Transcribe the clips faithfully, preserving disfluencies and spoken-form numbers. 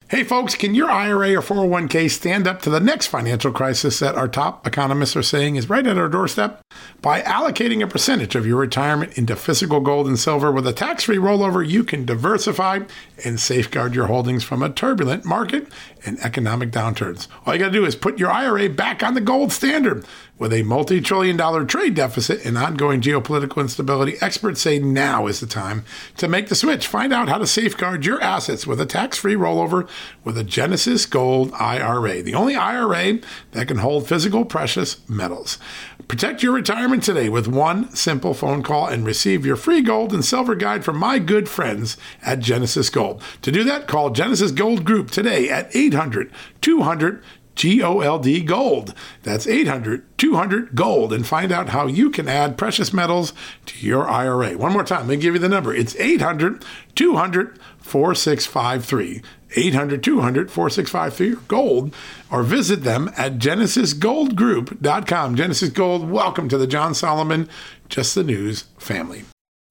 Hey folks, can your I R A or four oh one k stand up to the next financial crisis that our top economists are saying is right at our doorstep? By allocating a percentage of your retirement into physical gold and silver with a tax-free rollover, you can diversify and safeguard your holdings from a turbulent market and economic downturns. All you got to do is put your I R A back on the gold standard. With a multi-trillion dollar trade deficit and ongoing geopolitical instability, experts say now is the time to make the switch. Find out how to safeguard your assets with a tax-free rollover with a Genesis Gold I R A, the only I R A that can hold physical precious metals. Protect your retirement today with one simple phone call and receive your free gold and silver guide from my good friends at Genesis Gold. To do that, call Genesis Gold Group today at eight hundred two hundred G O L D Gold. That's eight hundred two hundred Gold, and find out how you can add precious metals to your I R A. One more time, let me give you the number. It's eight hundred two hundred four six five three. eight hundred two hundred four six five three Gold, or visit them at genesis gold group dot com. Genesis Gold, welcome to the John Solomon Just the News family.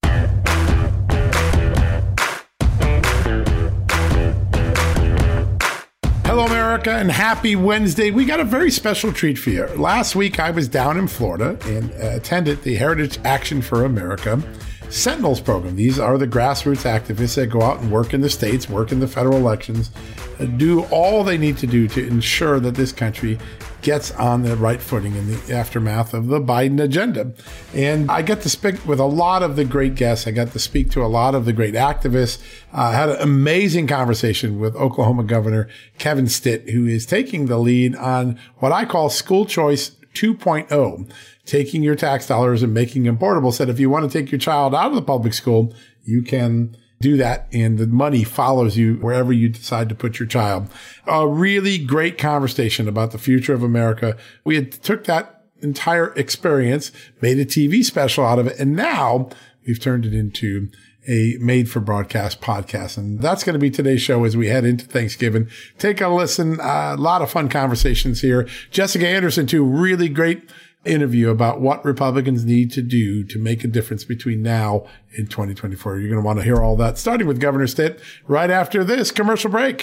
Hello, America, and happy Wednesday. We got a very special treat for you. Last week, I was down in Florida and uh, attended the Heritage Action for America Sentinels program. These are the grassroots activists that go out and work in the states, work in the federal elections, uh, do all they need to do to ensure that this country gets on the right footing in the aftermath of the Biden agenda. And I got to speak with a lot of the great guests. I got to speak to a lot of the great activists. I uh, had an amazing conversation with Oklahoma Governor Kevin Stitt, who is taking the lead on what I call school choice two point oh, taking your tax dollars and making them portable. Said if you want to take your child out of the public school, you can do that, and the money follows you wherever you decide to put your child. A really great conversation about the future of America. We had took that entire experience, made a T V special out of it, and now we've turned it into a made-for-broadcast podcast. And that's going to be today's show as we head into Thanksgiving. Take a listen. Uh, a lot of fun conversations here. Jessica Anderson, too, really great interview about what Republicans need to do to make a difference between now and twenty twenty-four. You're going to want to hear all that, starting with Governor Stitt right after this commercial break.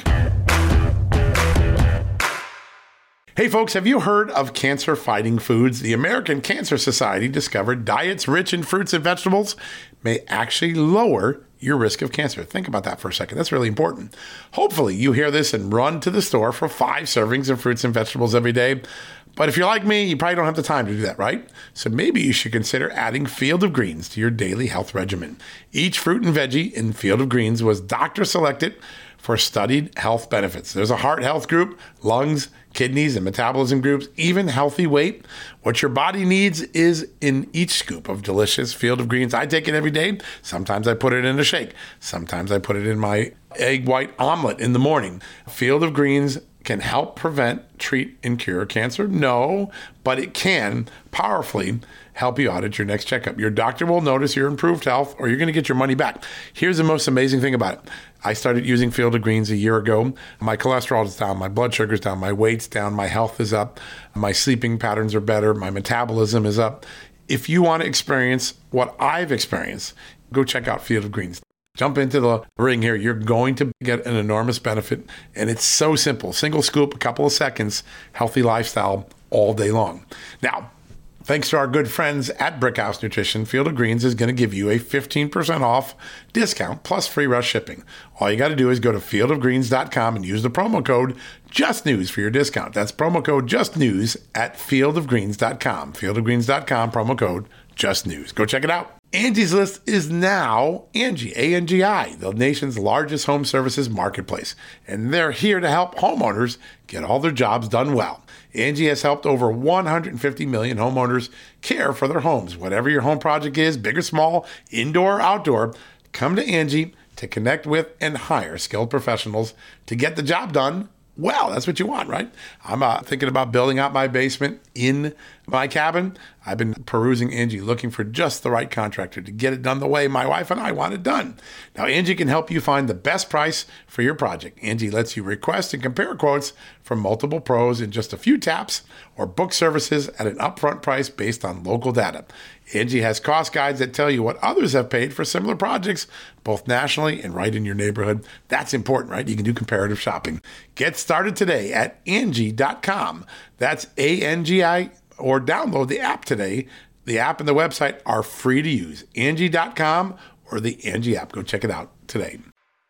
Hey folks, have you heard of cancer-fighting foods? The American Cancer Society discovered diets rich in fruits and vegetables may actually lower your risk of cancer. Think about that for a second. That's really important. Hopefully you hear this and run to the store for five servings of fruits and vegetables every day. But if you're like me, you probably don't have the time to do that, right? So maybe you should consider adding Field of Greens to your daily health regimen. Each fruit and veggie in Field of Greens was doctor selected for studied health benefits. There's a heart health group, lungs, kidneys, and metabolism groups, even healthy weight. What your body needs is in each scoop of delicious Field of Greens. I take it every day. Sometimes I put it in a shake. Sometimes I put it in my egg white omelet in the morning. Field of Greens can help prevent, treat, and cure cancer? No, but it can powerfully help you out at your next checkup. Your doctor will notice your improved health, or you're going to get your money back. Here's the most amazing thing about it. I started using Field of Greens a year ago. My cholesterol is down, my blood sugar's down, my weight's down, my health is up, my sleeping patterns are better, my metabolism is up. If you want to experience what I've experienced, go check out Field of Greens. Jump into the ring here. You're going to get an enormous benefit, and it's so simple. Single scoop, a couple of seconds, healthy lifestyle all day long. Now, thanks to our good friends at Brickhouse Nutrition, Field of Greens is going to give you a fifteen percent off discount plus free rush shipping. All you got to do is go to field of greens dot com and use the promo code JUSTNEWS for your discount. That's promo code JUSTNEWS at field of greens dot com. field of greens dot com, promo code JUSTNEWS. Go check it out. Angie's List is now Angie, A N G I, the nation's largest home services marketplace. And they're here to help homeowners get all their jobs done well. Angie has helped over one hundred fifty million homeowners care for their homes. Whatever your home project is, big or small, indoor or outdoor, come to Angie to connect with and hire skilled professionals to get the job done well. That's what you want, right? I'm uh, thinking about building out my basement in my cabin. I've been perusing Angie looking for just the right contractor to get it done the way my wife and I want it done. Now, Angie can help you find the best price for your project. Angie lets you request and compare quotes from multiple pros in just a few taps or book services at an upfront price based on local data. Angie has cost guides that tell you what others have paid for similar projects, both nationally and right in your neighborhood. That's important, right? You can do comparative shopping. Get started today at Angie dot com. That's A N G I, or download the app today. The app and the website are free to use. Angie dot com or the Angie app. Go check it out today.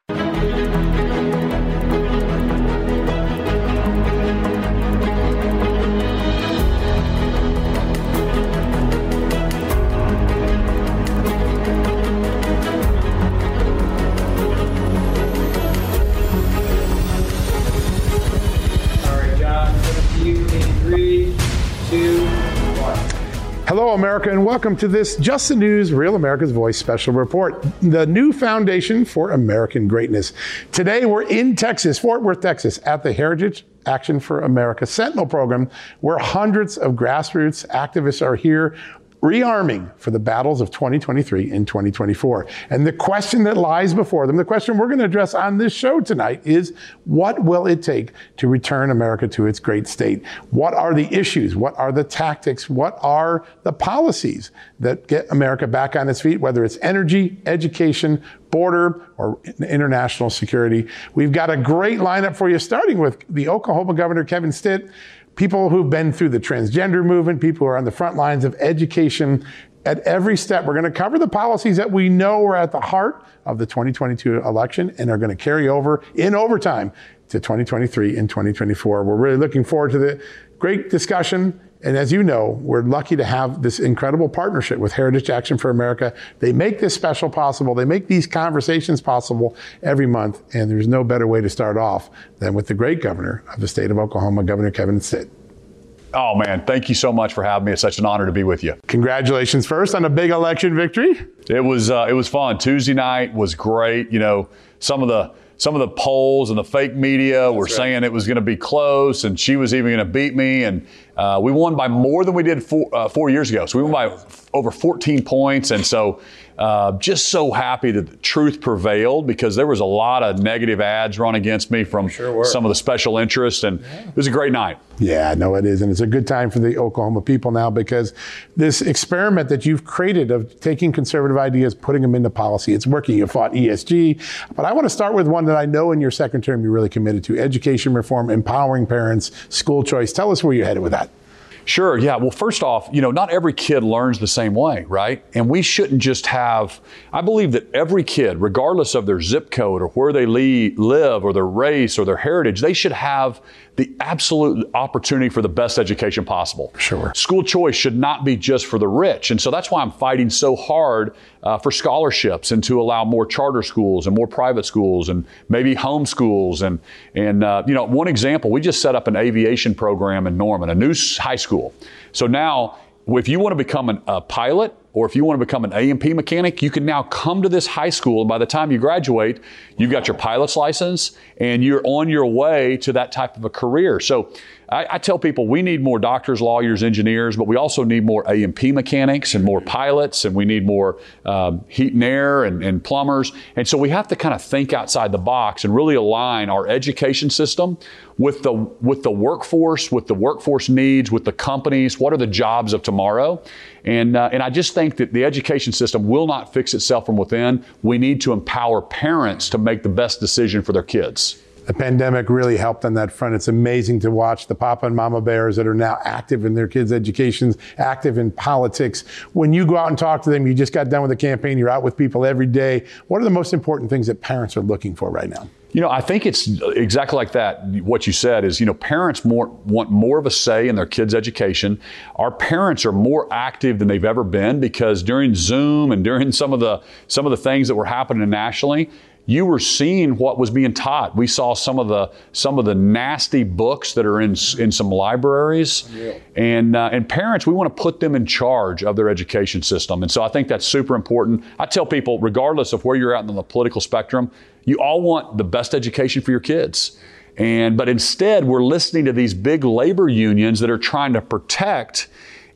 Hello, America, and welcome to this Just the News, Real America's Voice special report, the new foundation for American greatness. Today, we're in Texas, Fort Worth, Texas, at the Heritage Action for America Sentinel program, where hundreds of grassroots activists are here rearming for the battles of twenty twenty-three and twenty twenty-four. And the question that lies before them, the question we're going to address on this show tonight is, what will it take to return America to its great state? What are the issues? What are the tactics? What are the policies that get America back on its feet, whether it's energy, education, border, or international security? We've got a great lineup for you, starting with the Oklahoma Governor, Kevin Stitt, people who've been through the transgender movement, people who are on the front lines of education. At every step, we're going to cover the policies that we know are at the heart of the twenty twenty-two election and are going to carry over in overtime to twenty twenty-three and twenty twenty-four. We're really looking forward to the great discussion. And as you know, we're lucky to have this incredible partnership with Heritage Action for America. They make this special possible. They make these conversations possible every month. And there's no better way to start off than with the great governor of the state of Oklahoma, Governor Kevin Stitt. Oh, man, thank you so much for having me. It's such an honor to be with you. Congratulations first on a big election victory. It was uh, it was fun. Tuesday night was great. You know, some of the some of the polls and the fake media That's were right. saying it was going to be close, and she was even going to beat me. And uh, we won by more than we did four, uh, four years ago. So we won by f- over fourteen points. And so uh, just so happy that the truth prevailed, because there was a lot of negative ads run against me from sure some of the special interests. And yeah. It was a great night. Yeah, no, it is. And it's a good time for the Oklahoma people now, because this experiment that you've created of taking conservative ideas, putting them into policy, it's working. You fought E S G. But I want to start with one that I know in your second term you're really committed to: education reform, empowering parents, school choice. Tell us where you're headed with that. Sure. Yeah. Well, first off, you know, not every kid learns the same way, right? And we shouldn't just have, I believe that every kid, regardless of their zip code or where they le- live or their race or their heritage, they should have the absolute opportunity for the best education possible. Sure. School choice should not be just for the rich. And so that's why I'm fighting so hard uh, for scholarships and to allow more charter schools and more private schools and maybe home schools. And, and uh, you know, one example, we just set up an aviation program in Norman, a new high school. So now, if you want to become an, a pilot, or if you want to become an A and P mechanic, you can now come to this high school. And by the time you graduate, you've got your pilot's license and you're on your way to that type of a career. So I, I tell people we need more doctors, lawyers, engineers, but we also need more A and P mechanics and more pilots, and we need more um, heat and air and, and plumbers. And so we have to kind of think outside the box and really align our education system with the with the workforce, with the workforce needs, with the companies. What are the jobs of tomorrow? And uh, and I just think that the education system will not fix itself from within. We need to empower parents to make the best decision for their kids. The pandemic really helped on that front. It's amazing to watch the Papa and Mama Bears that are now active in their kids' educations, active in politics. When you go out and talk to them, you just got done with a campaign, you're out with people every day. What are the most important things that parents are looking for right now? You know, I think it's exactly like that. What you said is, you know, parents more want more of a say in their kids' education. Our parents are more active than they've ever been, because during Zoom and during some of the some of the things that were happening nationally, you were seeing what was being taught. We saw some of the some of the nasty books that are in in some libraries, yeah. and uh, and parents, we want to put them in charge of their education system. And so I think that's super important. I tell people, regardless of where you're at on the political spectrum, you all want the best education for your kids. And but instead, we're listening to these big labor unions that are trying to protect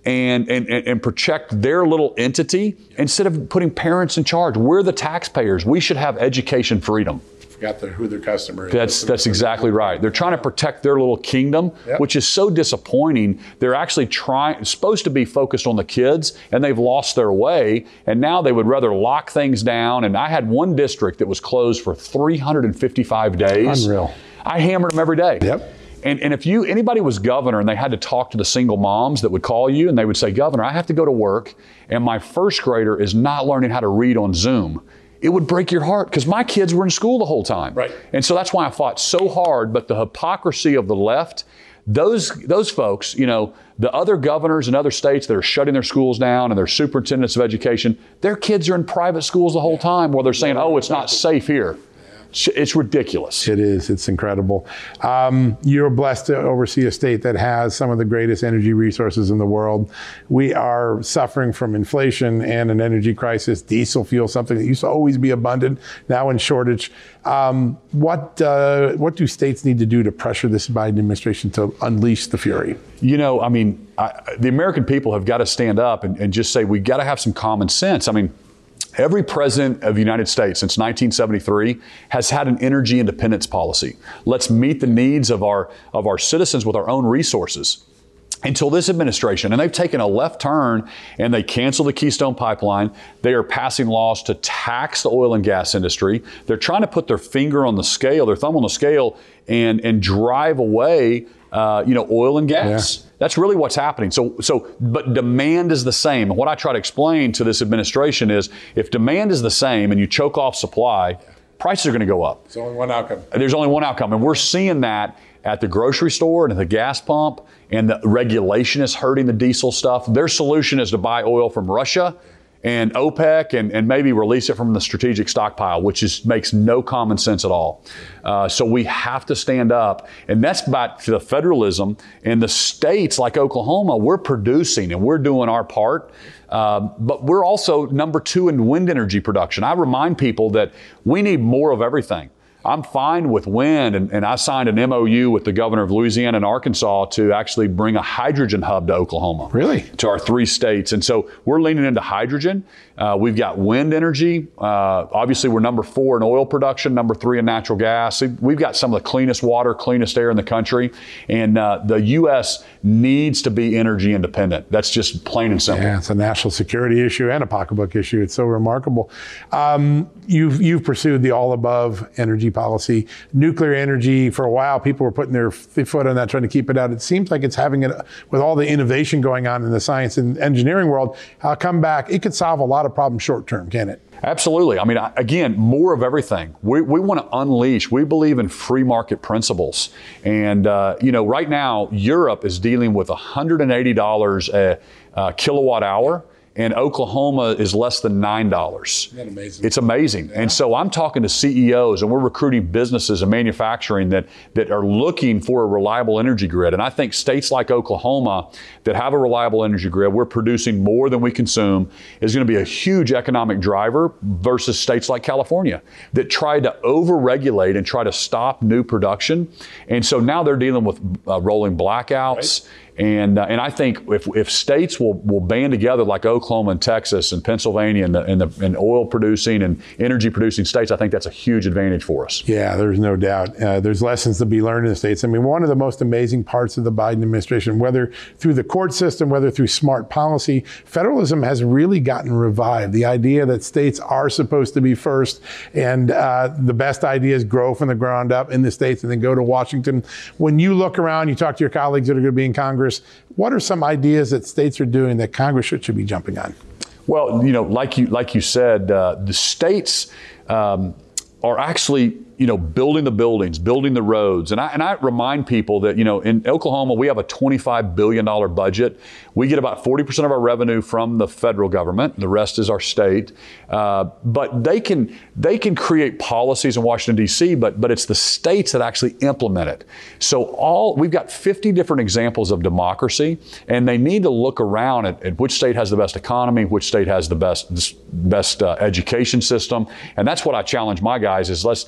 and, and, and protect their little entity instead of putting parents in charge. We're the taxpayers. We should have education freedom. Forgot the, who their customer is. That's that's exactly right. They're trying to protect their little kingdom, yep. which is so disappointing. They're actually trying, supposed to be focused on the kids, and they've lost their way. And now they would rather lock things down. And I had one district that was closed for three hundred fifty-five days. Unreal. I hammered them every day. Yep. And, and if you anybody was governor and they had to talk to the single moms that would call you and they would say, Governor, I have to go to work and my first grader is not learning how to read on Zoom. It would break your heart because my kids were in school the whole time. Right. And so that's why I fought so hard. But the hypocrisy of the left, those those folks, you know, the other governors in other states that are shutting their schools down and their superintendents of education, their kids are in private schools the whole time where they're saying, oh, it's not safe here. It's ridiculous. It is. It's incredible. Um, you're blessed to oversee a state that has some of the greatest energy resources in the world. We are suffering from inflation and an energy crisis. Diesel fuel, something that used to always be abundant, now in shortage. Um, what uh, what do states need to do to pressure this Biden administration to unleash the fury? You know, I mean, I, the American people have got to stand up and, and just say, we got to have some common sense. I mean, every president of the United States since nineteen seventy-three has had an energy independence policy. Let's meet the needs of our of our citizens with our own resources. Until this administration, and they've taken a left turn and they canceled the Keystone Pipeline. They are passing laws to tax the oil and gas industry. They're trying to put their finger on the scale, their thumb on the scale, and and drive away uh, you know, oil and gas. Yeah. That's really what's happening. So, so, but demand is the same. And what I try to explain to this administration is if demand is the same and you choke off supply, prices are going to go up. There's only one outcome. There's only one outcome. And we're seeing that at the grocery store and at the gas pump, and the regulation is hurting the diesel stuff. Their solution is to buy oil from Russia and OPEC and, and maybe release it from the strategic stockpile, which is makes no common sense at all. Uh, so we have to stand up. And that's back to the federalism. And the states like Oklahoma, we're producing and we're doing our part. Uh, but we're also number two in wind energy production. I remind people that we need more of everything. I'm fine with wind, and, and I signed an M O U with the governor of Louisiana and Arkansas to actually bring a hydrogen hub to Oklahoma. Really? To our three states. And so we're leaning into hydrogen. Uh, we've got wind energy. Uh, obviously, we're number four in oil production, number three in natural gas. We've got some of the cleanest water, cleanest air in the country. And uh, the U S needs to be energy independent. That's just plain and simple. Yeah, it's a national security issue and a pocketbook issue. It's so remarkable. Um, you've, you've pursued the all-above energy policy. Nuclear energy, for a while, people were putting their foot on that, trying to keep it out. It seems like it's having it, with all the innovation going on in the science and engineering world, I'll come back. It could solve a lot of problems short term, can it? Absolutely. I mean, again, more of everything. We, we want to unleash. We believe in free market principles. And, uh, you know, right now, Europe is dealing with one hundred eighty dollars a, a kilowatt hour. And Oklahoma is less than nine dollars. Isn't that amazing? It's amazing. Yeah. And so I'm talking to C E Os, and we're recruiting businesses and manufacturing that, that are looking for a reliable energy grid. And I think states like Oklahoma that have a reliable energy grid, we're producing more than we consume, is going to be a huge economic driver versus states like California that tried to over-regulate and try to stop new production. And so now they're dealing with uh, rolling blackouts. Right. And uh, and I think if if states will, will band together like Oklahoma and Texas and Pennsylvania and the, and the and oil producing and energy producing states, I think that's a huge advantage for us. Yeah, there's no doubt. Uh, there's lessons to be learned in the states. I mean, one of the most amazing parts of the Biden administration, whether through the court system, whether through smart policy, federalism has really gotten revived. The idea that states are supposed to be first, and uh, the best ideas grow from the ground up in the states and then go to Washington. When you look around, you talk to your colleagues that are going to be in Congress, what are some ideas that states are doing that Congress should, should be jumping on? Well, you know, like you like you said, uh, the states um, are actually, you know, building the buildings, building the roads. And I, and I remind people that, you know, in Oklahoma, we have a twenty-five billion dollars budget. We get about forty percent of our revenue from the federal government. The rest is our state. Uh, but they can they can create policies in Washington, D C, but but it's the states that actually implement it. So all we've got fifty different examples of democracy, and they need to look around at, at which state has the best economy, which state has the best best uh, education system. And that's what I challenge my guys is let's let's bring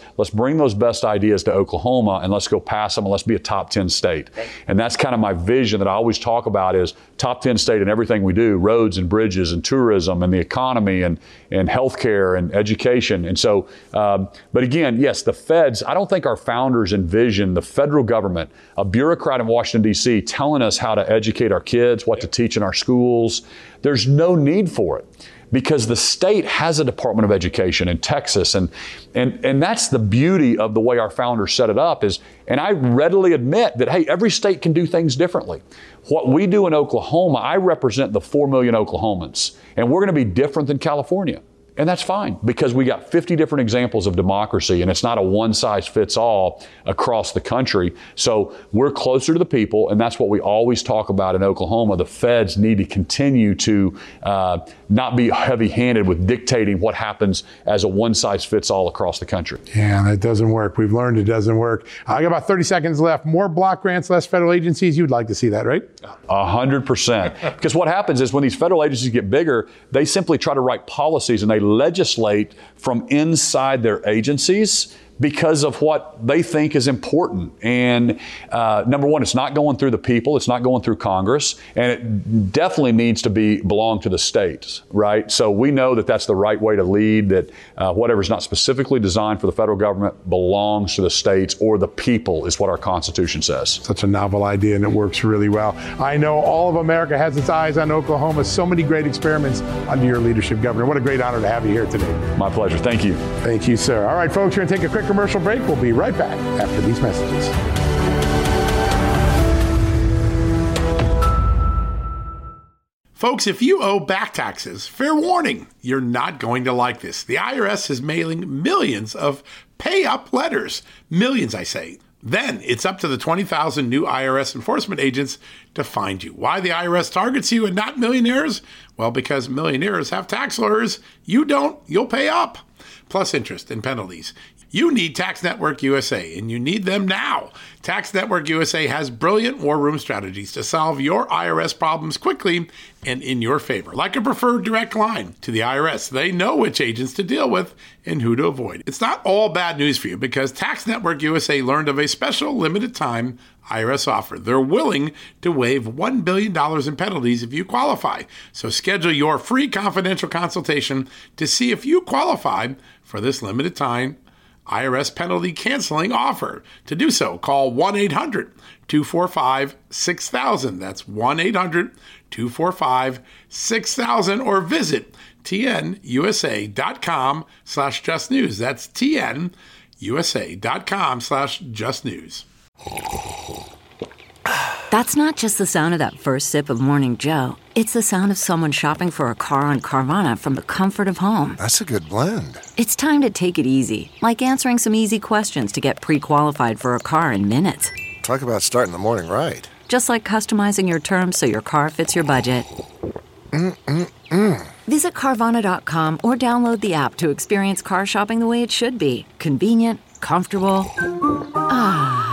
bring those best ideas to Oklahoma and let's go pass them and let's be a top ten state. And that's kind of my vision that I always talk about is top ten state in everything we do, roads and bridges and tourism and the economy and, and healthcare and education. And so, um, but again, yes, the feds, I don't think our founders envisioned the federal government, a bureaucrat in Washington, D C, telling us how to educate our kids, what to teach in our schools. There's no need for it, because the state has a Department of Education in Texas. And, and, and that's the beauty of the way our founders set it up is, and I readily admit that, hey, every state can do things differently. What we do in Oklahoma, I represent the four million Oklahomans, and we're going to be different than California. And that's fine, because we got fifty different examples of democracy, and it's not a one-size-fits-all across the country. So we're closer to the people, and that's what we always talk about in Oklahoma. The feds need to continue to uh, not be heavy-handed with dictating what happens as a one-size-fits-all across the country. Yeah, that doesn't work. We've learned it doesn't work. I got about thirty seconds left. More block grants, less federal agencies. You'd like to see that, right? A hundred percent. Because what happens is when these federal agencies get bigger, they simply try to write policies and they legislate from inside their agencies because of what they think is important. And uh, number one, it's not going through the people, it's not going through Congress, and it definitely needs to be belong to the states, right? So we know that that's the right way to lead, that uh, whatever's not specifically designed for the federal government belongs to the states or the people is what our Constitution says. Such a novel idea, and it works really well. I know all of America has its eyes on Oklahoma. So many great experiments under your leadership, Governor. What a great honor to have you here today. My pleasure. Thank you. Thank you, sir. All right, folks, we're going to take a quick commercial break. We'll be right back after these messages. Folks, if you owe back taxes, fair warning, you're not going to like this. The I R S is mailing millions of pay-up letters. Millions, I say. Then it's up to the twenty thousand new I R S enforcement agents to find you. Why the I R S targets you and not millionaires? Well, because millionaires have tax lawyers. You don't, you'll pay up. Plus interest and penalties. You need Tax Network U S A, and you need them now. Tax Network U S A has brilliant war room strategies to solve your I R S problems quickly and in your favor. Like a preferred direct line to the I R S. They know which agents to deal with and who to avoid. It's not all bad news for you, because Tax Network U S A learned of a special limited time I R S offer. They're willing to waive one billion dollars in penalties if you qualify. So schedule your free confidential consultation to see if you qualify for this limited time I R S penalty canceling offer. To do so, call one eight hundred two four five six thousand. That's one eight hundred two four five six thousand, or visit tnusa.com slash just news. That's tnusa.com slash just news. That's not just the sound of that first sip of Morning Joe. It's the sound of someone shopping for a car on Carvana from the comfort of home. That's a good blend. It's time to take it easy, like answering some easy questions to get pre-qualified for a car in minutes. Talk about starting the morning right. Just like customizing your terms so your car fits your budget. Mm-mm-mm. Visit Carvana dot com or download the app to experience car shopping the way it should be. Convenient, comfortable. Ah.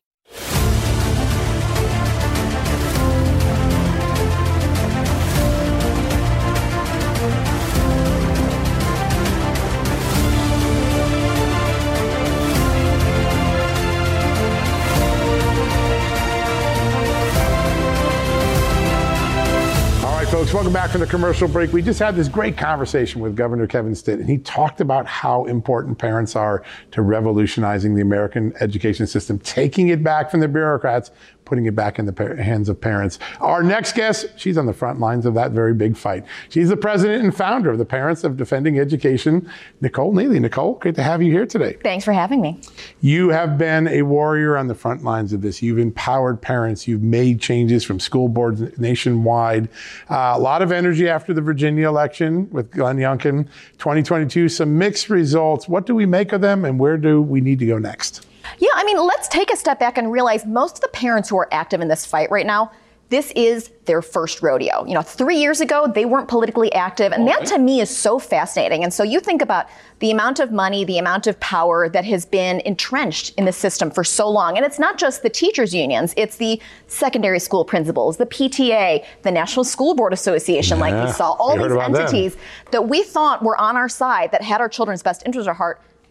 Folks, welcome back from the commercial break. We just had this great conversation with Governor Kevin Stitt, and he talked about how important parents are to revolutionizing the American education system, taking it back from the bureaucrats, putting it back in the par- hands of parents. Our next guest, she's on the front lines of that very big fight. She's the president and founder of the Parents of Defending Education, Nicole Neely. Nicole, great to have you here today. Thanks for having me. You have been a warrior on the front lines of this. You've empowered parents. You've made changes from school boards nationwide. Uh, a lot of energy after the Virginia election with Glenn Youngkin. twenty twenty-two, some mixed results. What do we make of them, and where do we need to go next? Yeah, I mean, let's take a step back and realize most of the parents who are active in this fight right now, this is their first rodeo. You know, three years ago, they weren't politically active. And that to me is so fascinating. And so you think about the amount of money, the amount of power that has been entrenched in the system for so long. And it's not just the teachers unions, it's the secondary school principals, the P T A, the National School Board Association, yeah, like we saw, all these entities that. that we thought were on our side, that had our children's best interests at heart.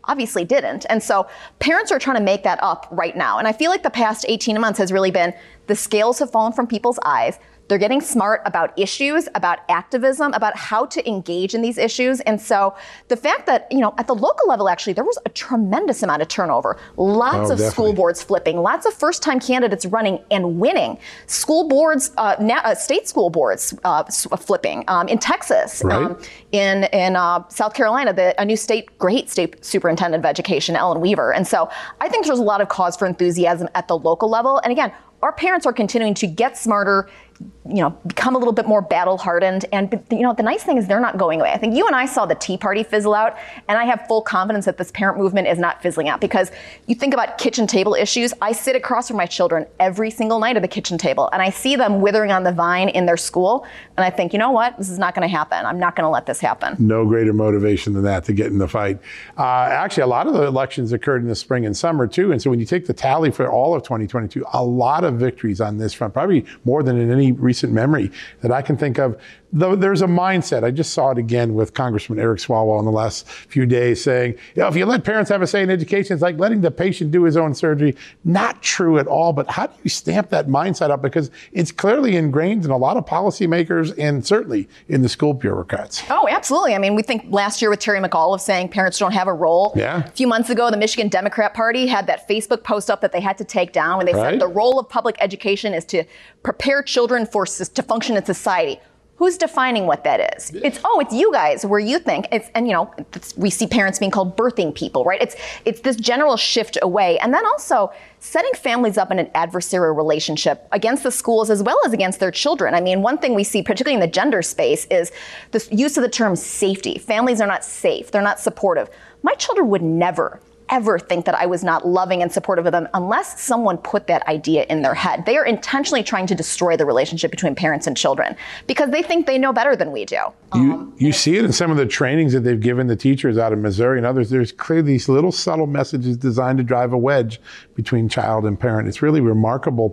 obviously didn't. And so parents are trying to make that up right now. And I feel like the past eighteen months has really been the scales have fallen from people's eyes. They're getting smart about issues, about activism, about how to engage in these issues. And so the fact that, you know, at the local level, actually, there was a tremendous amount of turnover. Lots Oh, of definitely. school boards flipping, lots of first-time candidates running and winning. School boards, uh, na- uh, state school boards uh, s- flipping um, in Texas, Right. um, in in uh, South Carolina, the, a new state, great state superintendent of education, Ellen Weaver. And so I think there's a lot of cause for enthusiasm at the local level. And again, our parents are continuing to get smarter, you know, become a little bit more battle hardened. And, you know, the nice thing is they're not going away. I think you and I saw the Tea Party fizzle out, and I have full confidence that this parent movement is not fizzling out, because you think about kitchen table issues. I sit across from my children every single night at the kitchen table, and I see them withering on the vine in their school. And I think, you know what? This is not going to happen. I'm not going to let this happen. No greater motivation than that to get in the fight. Uh, actually, a lot of the elections occurred in the spring and summer, too. And so when you take the tally for all of twenty twenty-two, a lot of victories on this front, probably more than in any recent memory that I can think of. Though there's a mindset. I just saw it again with Congressman Eric Swalwell in the last few days saying, you know, if you let parents have a say in education, it's like letting the patient do his own surgery. Not true at all. But how do you stamp that mindset up? Because it's clearly ingrained in a lot of policymakers and certainly in the school bureaucrats. Oh, absolutely. I mean, we think last year with Terry McAuliffe saying parents don't have a role. Yeah. A few months ago, the Michigan Democrat Party had that Facebook post up that they had to take down when they Right. said the role of public education is to prepare children for to function in society. Who's defining what that is? It's, oh, it's you guys, where you think it's, and you know, it's, we see parents being called birthing people, right? It's, it's this general shift away. And then also setting families up in an adversarial relationship against the schools as well as against their children. I mean, one thing we see, particularly in the gender space, is the use of the term safety. Families are not safe. They're not supportive. My children would never ever think that I was not loving and supportive of them unless someone put that idea in their head. They are intentionally trying to destroy the relationship between parents and children because they think they know better than we do. You, Um, you see it in some of the trainings that they've given the teachers out of Missouri and others. There's clearly these little subtle messages designed to drive a wedge between child and parent. It's really remarkable.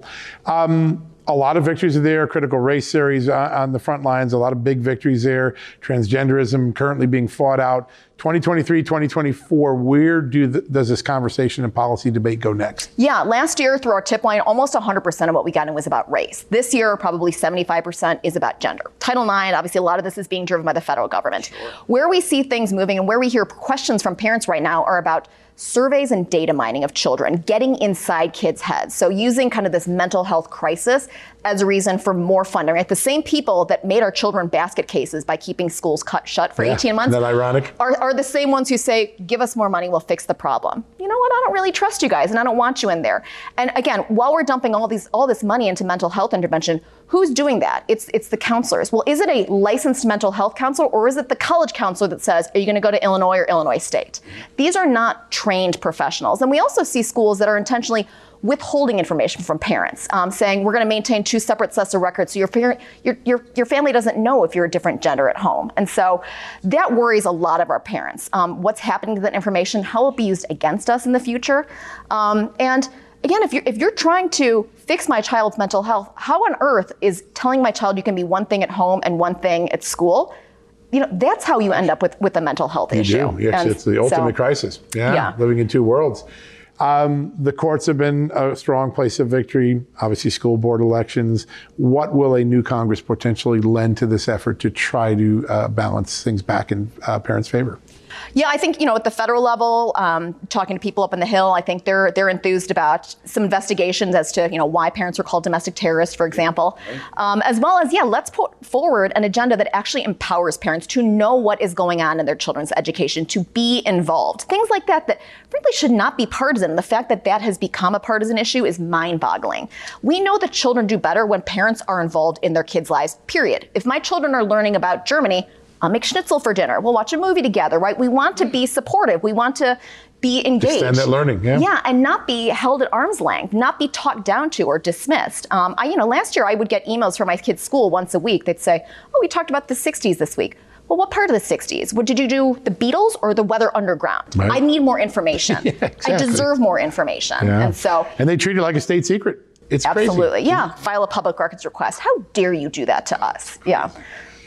Um, A lot of victories are there. Critical race series uh, on the front lines. A lot of big victories there. Transgenderism currently being fought out. twenty twenty-three, twenty twenty-four, where do th- does this conversation and policy debate go next? Yeah, last year through our tip line, almost one hundred percent of what we got in was about race. This year, probably seventy-five percent is about gender. Title nine, obviously a lot of this is being driven by the federal government. Sure. Where we see things moving and where we hear questions from parents right now are about surveys and data mining of children, getting inside kids' heads. So using kind of this mental health crisis as a reason for more funding. Right? The same people that made our children basket cases by keeping schools cut shut for Yeah. eighteen months Isn't that ironic? Are, are the same ones who say, give us more money, we'll fix the problem. You know what? I don't really trust you guys and I don't want you in there. And again, while we're dumping all these all this money into mental health intervention, who's doing that? It's it's the counselors. Well, is it a licensed mental health counselor or is it the college counselor that says, are you going to go to Illinois or Illinois State? These are not trained professionals. And we also see schools that are intentionally withholding information from parents, um, saying we're going to maintain two separate sets of records so your, parent, your, your, your family doesn't know if you're a different gender at home. And so that worries a lot of our parents. Um, what's happening to that information? How will it be used against us in the future? Um, and again, if you're, if you're trying to fix my child's mental health, how on earth is telling my child you can be one thing at home and one thing at school? You know, that's how you end up with, with a mental health You issue. do. Yes, And it's the ultimate so, crisis. Yeah, yeah. Living in two worlds. Um, the courts have been a strong place of victory. Obviously, school board elections. What will a new Congress potentially lend to this effort to try to uh, balance things back in uh, parents' favor? Yeah, I think, you know, at the federal level, um, talking to people up on the Hill, I think they're they're enthused about some investigations as to, you know, why parents are called domestic terrorists, for example. Um, as well as, yeah, let's put forward an agenda that actually empowers parents to know what is going on in their children's education, to be involved. Things like that that frankly should not be partisan. The fact that that has become a partisan issue is mind-boggling. We know that children do better when parents are involved in their kids' lives, period. If my children are learning about Germany, I'll make schnitzel for dinner. We'll watch a movie together, right? We want to be supportive. We want to be engaged. Extend that learning, yeah. Yeah, and not be held at arm's length, not be talked down to or dismissed. Um, I, you know, last year I would get emails from my kids' school once a week. They'd say, oh, we talked about the sixties this week. Well, what part of the sixties? What did you do, the Beatles or the Weather Underground? Right. I need more information. Yeah, exactly. I deserve more information. Yeah. And so... And they treat it like a state secret. It's Absolutely, crazy. yeah. File a public records request. How dare you do that to us? Yeah.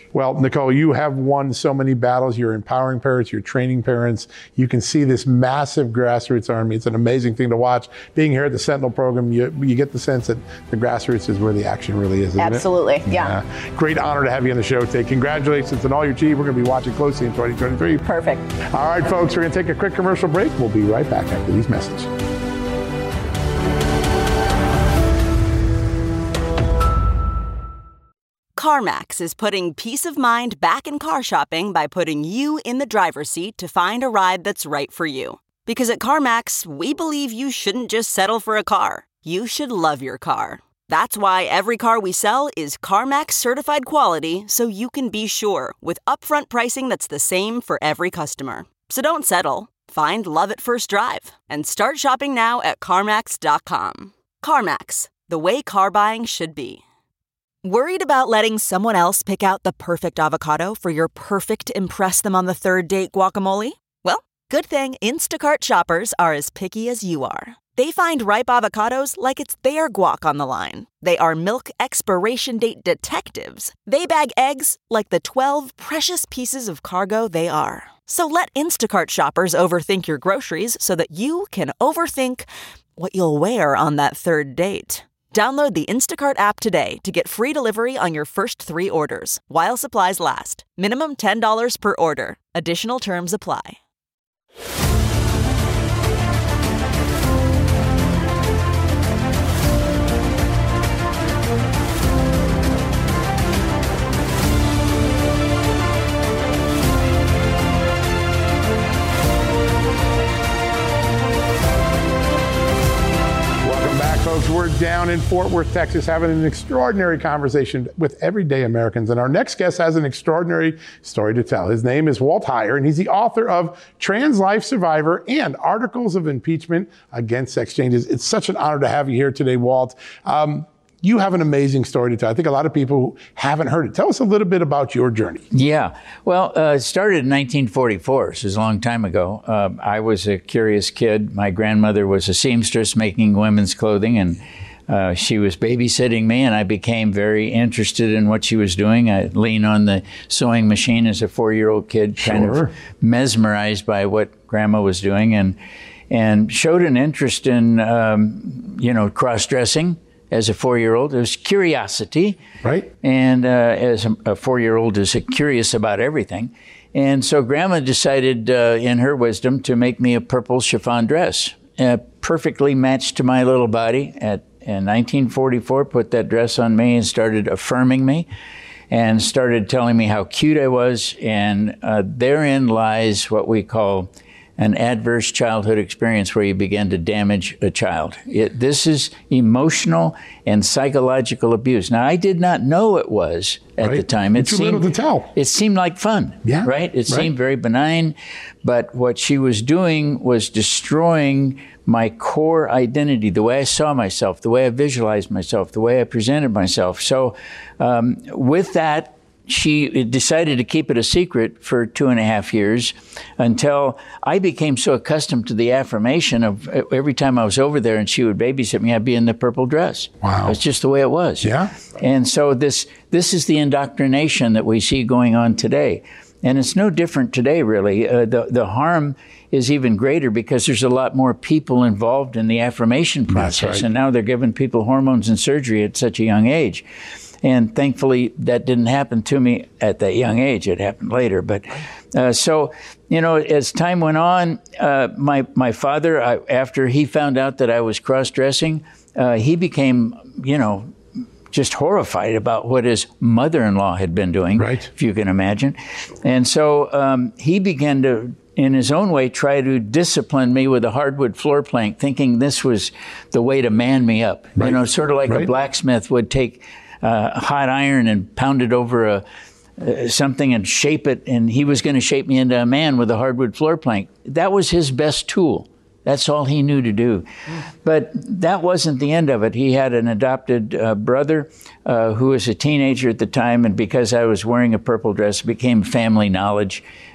Well, Nicole, you have won so many battles. You're empowering parents, you're training parents. You can see this massive grassroots army. It's an amazing thing to watch. Being here at the Sentinel program, you, you get the sense that the grassroots is where the action really is, isn't Absolutely, it? yeah. yeah. Great honor to have you on the show today. Congratulations on all you achieved. We're going to be watching closely in twenty twenty-three. Perfect. All right, folks, we're going to take a quick commercial break. We'll be right back after these messages. CarMax is putting peace of mind back in car shopping by putting you in the driver's seat to find a ride that's right for you. Because at CarMax, we believe you shouldn't just settle for a car. You should love your car. That's why every car we sell is CarMax certified quality, so you can be sure with upfront pricing that's the same for every customer. So don't settle. Find love at first drive and start shopping now at CarMax dot com. CarMax, the way car buying should be. Worried about letting someone else pick out the perfect avocado for your perfect impress them on the third date guacamole? Well, good thing Instacart shoppers are as picky as you are. They find ripe avocados like it's their guac on the line. They are milk expiration date detectives. They bag eggs like the twelve precious pieces of cargo they are. So let Instacart shoppers overthink your groceries so that you can overthink what you'll wear on that third date. Download the Instacart app today to get free delivery on your first three orders, while supplies last. Minimum ten dollars per order. Additional terms apply. Folks, we're down in Fort Worth, Texas, having an extraordinary conversation with everyday Americans. And our next guest has an extraordinary story to tell. His name is Walt Heyer, and he's the author of Trans Life Survivor and Articles of Impeachment Against Sex Changes. It's such an honor to have you here today, Walt. Um, You have an amazing story to tell. I think a lot of people haven't heard it. Tell us a little bit about your journey. Yeah. Well, uh, it started in nineteen forty-four, so it's a long time ago. Uh, I was a curious kid. My grandmother was a seamstress making women's clothing, and uh, she was babysitting me, and I became very interested in what she was doing. I leaned on the sewing machine as a four-year-old kid, kind Sure. of mesmerized by what Grandma was doing, and and showed an interest in, um, you know, cross-dressing. As a four-year-old, it was curiosity. Right. And uh, as a, a four-year-old is curious about everything. And so Grandma decided, uh, in her wisdom, to make me a purple chiffon dress, uh, perfectly matched to my little body. At in nineteen forty-four, put that dress on me and started affirming me and started telling me how cute I was. And uh, therein lies what we call an adverse childhood experience where you begin to damage a child. It, this is emotional and psychological abuse. Now, I did not know it was at Right. the time. It Too seemed, little to tell. It seemed like fun, Yeah, right? It right. seemed very benign, but what she was doing was destroying my core identity, the way I saw myself, the way I visualized myself, the way I presented myself. So um, with that, she decided to keep it a secret for two and a half years until I became so accustomed to the affirmation of every time I was over there and she would babysit me, I'd be in the purple dress. Wow. It's just the way it was. Yeah. And so this this is the indoctrination that we see going on today. And it's no different today, really. Uh, the, the harm is even greater because there's a lot more people involved in the affirmation process. right. And now they're giving people hormones and surgery at such a young age. And thankfully, that didn't happen to me at that young age. It happened later. But uh, so, you know, as time went on, uh, my, my father, I, after he found out that I was cross-dressing, uh, he became, you know, just horrified about what his mother-in-law had been doing, Right. if you can imagine. And so um, he began to, in his own way, try to discipline me with a hardwood floor plank, thinking this was the way to man me up. Right. You know, sort of like Right. a blacksmith would take uh, hot iron and pound it over a uh, something and shape it, and he was going to shape me into a man with a hardwood floor plank. That was his best tool. That's all he knew to do. But that wasn't the end of it. He had an adopted uh, brother uh, who was a teenager at the time, and because I was wearing a purple dress, it became family knowledge.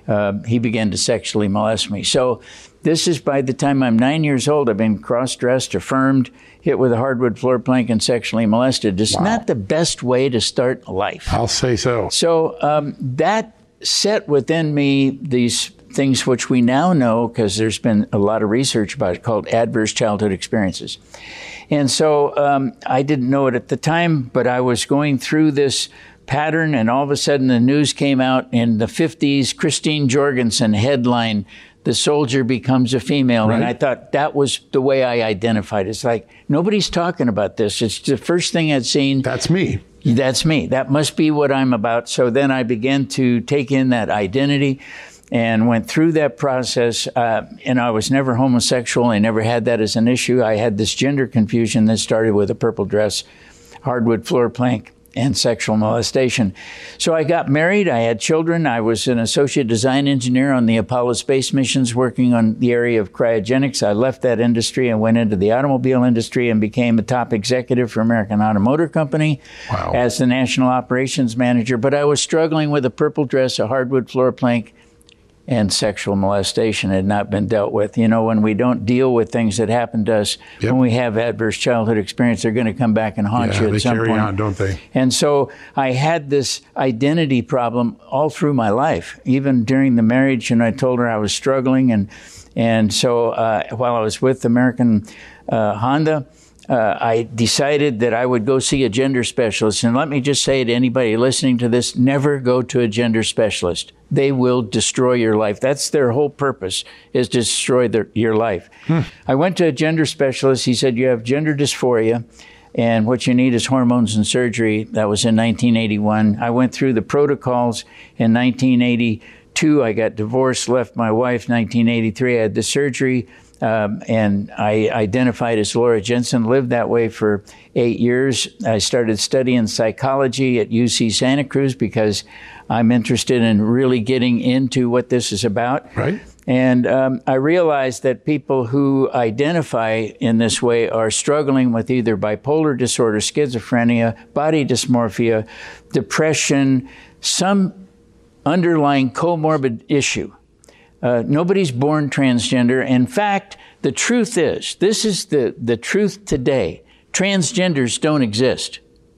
uh, he began to sexually molest me. So this is by the time I'm nine years old, I've been cross-dressed, affirmed, hit with a hardwood floor plank, and sexually molested. It's Wow. not the best way to start life. I'll say so. So um, that set within me these things which we now know, because there's been a lot of research about it, called adverse childhood experiences. And so um, I didn't know it at the time, but I was going through this pattern, and all of a sudden the news came out in the fifties, Christine Jorgensen headline, "The soldier becomes a female." Right. And I thought that was the way I identified. It's like, nobody's talking about this. It's the first thing I'd seen. That's me. That's me. That must be what I'm about. So then I began to take in that identity and went through that process. Uh, and I was never homosexual. I never had that as an issue. I had this gender confusion that started with a purple dress, hardwood floor plank, and sexual molestation. So I got married. I had children. I was an associate design engineer on the Apollo space missions working on the area of cryogenics. I left that industry and went into the automobile industry and became a top executive for American Auto Motor Company Wow. as the national operations manager. But I was struggling with a purple dress, a hardwood floor plank, and sexual molestation had not been dealt with. You know, when we don't deal with things that happen to us, Yep. when we have adverse childhood experience, they're going to come back and haunt Yeah, you at they some carry point. on, don't they? And so I had this identity problem all through my life, even during the marriage. And I told her I was struggling. And and so uh, while I was with American uh, Honda, uh, I decided that I would go see a gender specialist. And let me just say to anybody listening to this, never go to a gender specialist. They will destroy your life. That's their whole purpose, is to destroy their, your life. Hmm. I went to a gender specialist. He said, you have gender dysphoria, and what you need is hormones and surgery. That was in nineteen eighty-one. I went through the protocols in nineteen eighty-two. I got divorced, left my wife. nineteen eighty-three, I had the surgery. Um, and I identified as Laura Jensen, lived that way for eight years. I started studying psychology at U C Santa Cruz because I'm interested in really getting into what this is about. Right. And um, I realized that people who identify in this way are struggling with either bipolar disorder, schizophrenia, body dysmorphia, depression, some underlying comorbid issue. Uh, nobody's born transgender. In fact, the truth is, this is the, the truth today, transgenders don't exist.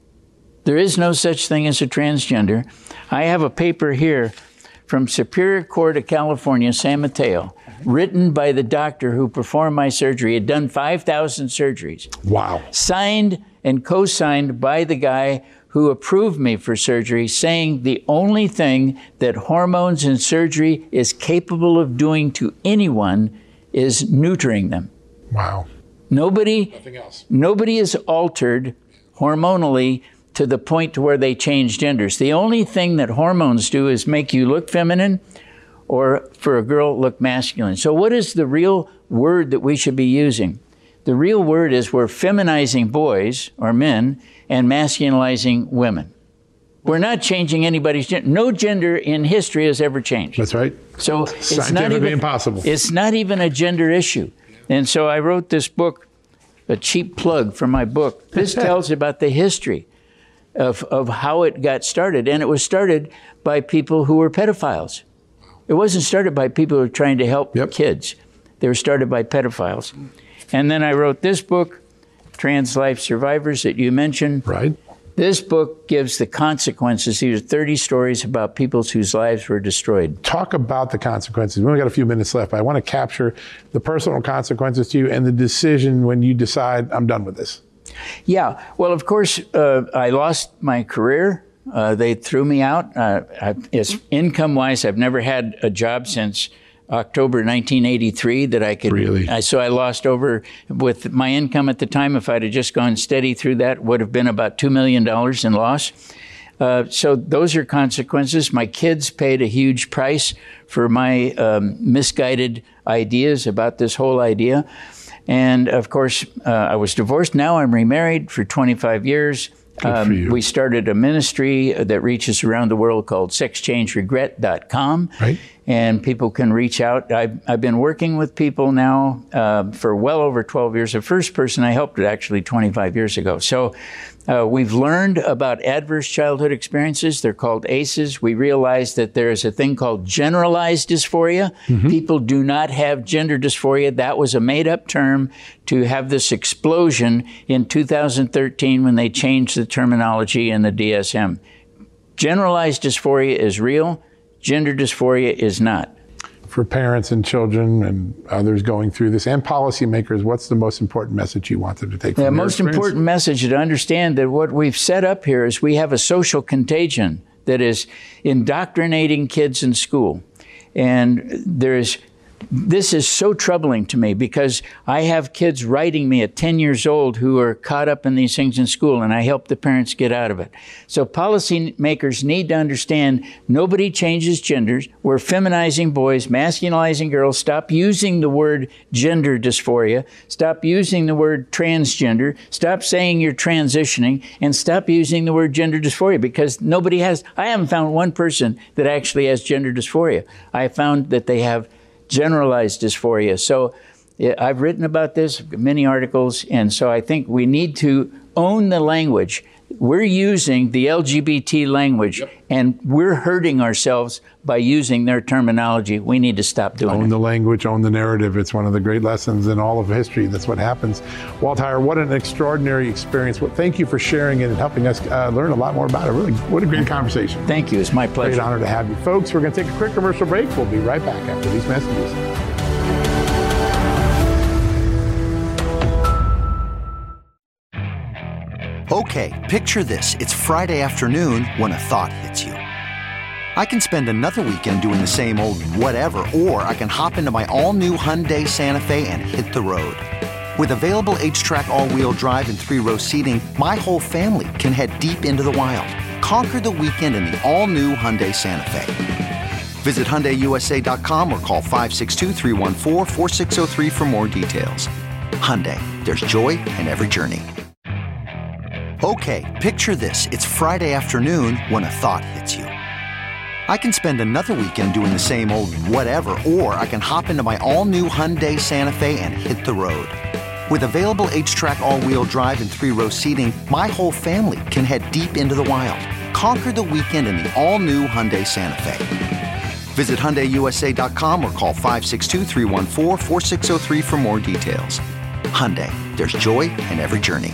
There is no such thing as a transgender. I have a paper here from Superior Court of California, San Mateo, written by the doctor who performed my surgery. He had done five thousand surgeries. Wow. Signed and co-signed by the guy who approved me for surgery, saying the only thing that hormones and surgery is capable of doing to anyone is neutering them. Wow. Nobody, Nothing else. Nobody is altered hormonally to the point to where they change genders. The only thing that hormones do is make you look feminine, or for a girl look masculine. So what is the real word that we should be using? The real word is we're feminizing boys or men and masculinizing women. We're not changing anybody's gender. No gender in history has ever changed. That's right. So it's not Scientifically even impossible. It's not even a gender issue. And so I wrote this book, a cheap plug for my book. This tells about the history of of how it got started, and it was started by people who were pedophiles. It wasn't started by people who were trying to help Yep. kids. They were started by pedophiles. And then I wrote this book, Trans Life Survivors, that you mentioned. Right. This book gives the consequences. These are thirty stories about people whose lives were destroyed. Talk about the consequences. We only got a few minutes left, but I want to capture the personal consequences to you and the decision when you decide, I'm done with this. Yeah, well, of course, uh, I lost my career. Uh, they threw me out. Uh, I, as income-wise, I've never had a job since October nineteen eighty-three that I could. Really? I, so I lost over, with my income at the time, if I'd have just gone steady through that, would have been about two million dollars in loss. Uh, so those are consequences. My kids paid a huge price for my um, misguided ideas about this whole idea. And of course, uh, I was divorced. Now I'm remarried for twenty-five years. Good for you. We started a ministry that reaches around the world called sex change regret dot com. Right. and people can reach out. I've, I've been working with people now uh, for well over twelve years. The first person I helped actually twenty-five years ago. So uh, we've learned about adverse childhood experiences. They're called A C Es. We realized that there is a thing called generalized dysphoria. Mm-hmm. People do not have gender dysphoria. That was a made-up term to have this explosion in two thousand thirteen when they changed the terminology in the D S M. Generalized dysphoria is real. Gender dysphoria is not. For parents and children and others going through this and policymakers, what's the most important message you want them to take from The your most experience? important message is to understand that what we've set up here is we have a social contagion that is indoctrinating kids in school. And there's This is so troubling to me because I have kids writing me at ten years old who are caught up in these things in school, and I help the parents get out of it. So policymakers need to understand nobody changes genders. We're feminizing boys, masculinizing girls. Stop using the word gender dysphoria. Stop using the word transgender. Stop saying you're transitioning, and stop using the word gender dysphoria because nobody has, I haven't found one person that actually has gender dysphoria. I found that they have generalized dysphoria. So I've written about this, many articles, and so I think we need to own the language. We're using the L G B T language, yep. and we're hurting ourselves by using their terminology. We need to stop doing own it. Own the language, own the narrative. It's one of the great lessons in all of history. That's what happens. Walt Heyer, what an extraordinary experience. Well, thank you for sharing it and helping us uh, learn a lot more about it. Really, what a great conversation. Thank you. It's my pleasure. Great honor to have you. Folks, we're going to take a quick commercial break. We'll be right back after these messages. Okay, picture this. It's Friday afternoon when a thought hits you. I can spend another weekend doing the same old whatever, or I can hop into my all-new Hyundai Santa Fe and hit the road. With available H-Track all-wheel drive and three-row seating, my whole family can head deep into the wild. Conquer the weekend in the all-new Hyundai Santa Fe. Visit Hyundai U S A dot com or call five six two, three one four, four six zero three for more details. Hyundai, there's joy in every journey. Okay, picture this. It's Friday afternoon when a thought hits you. I can spend another weekend doing the same old whatever, or I can hop into my all-new Hyundai Santa Fe and hit the road. With available H-Track all-wheel drive and three-row seating, my whole family can head deep into the wild. Conquer the weekend in the all-new Hyundai Santa Fe. Visit Hyundai U S A dot com or call five six two, three one four, four six zero three for more details. Hyundai, there's joy in every journey.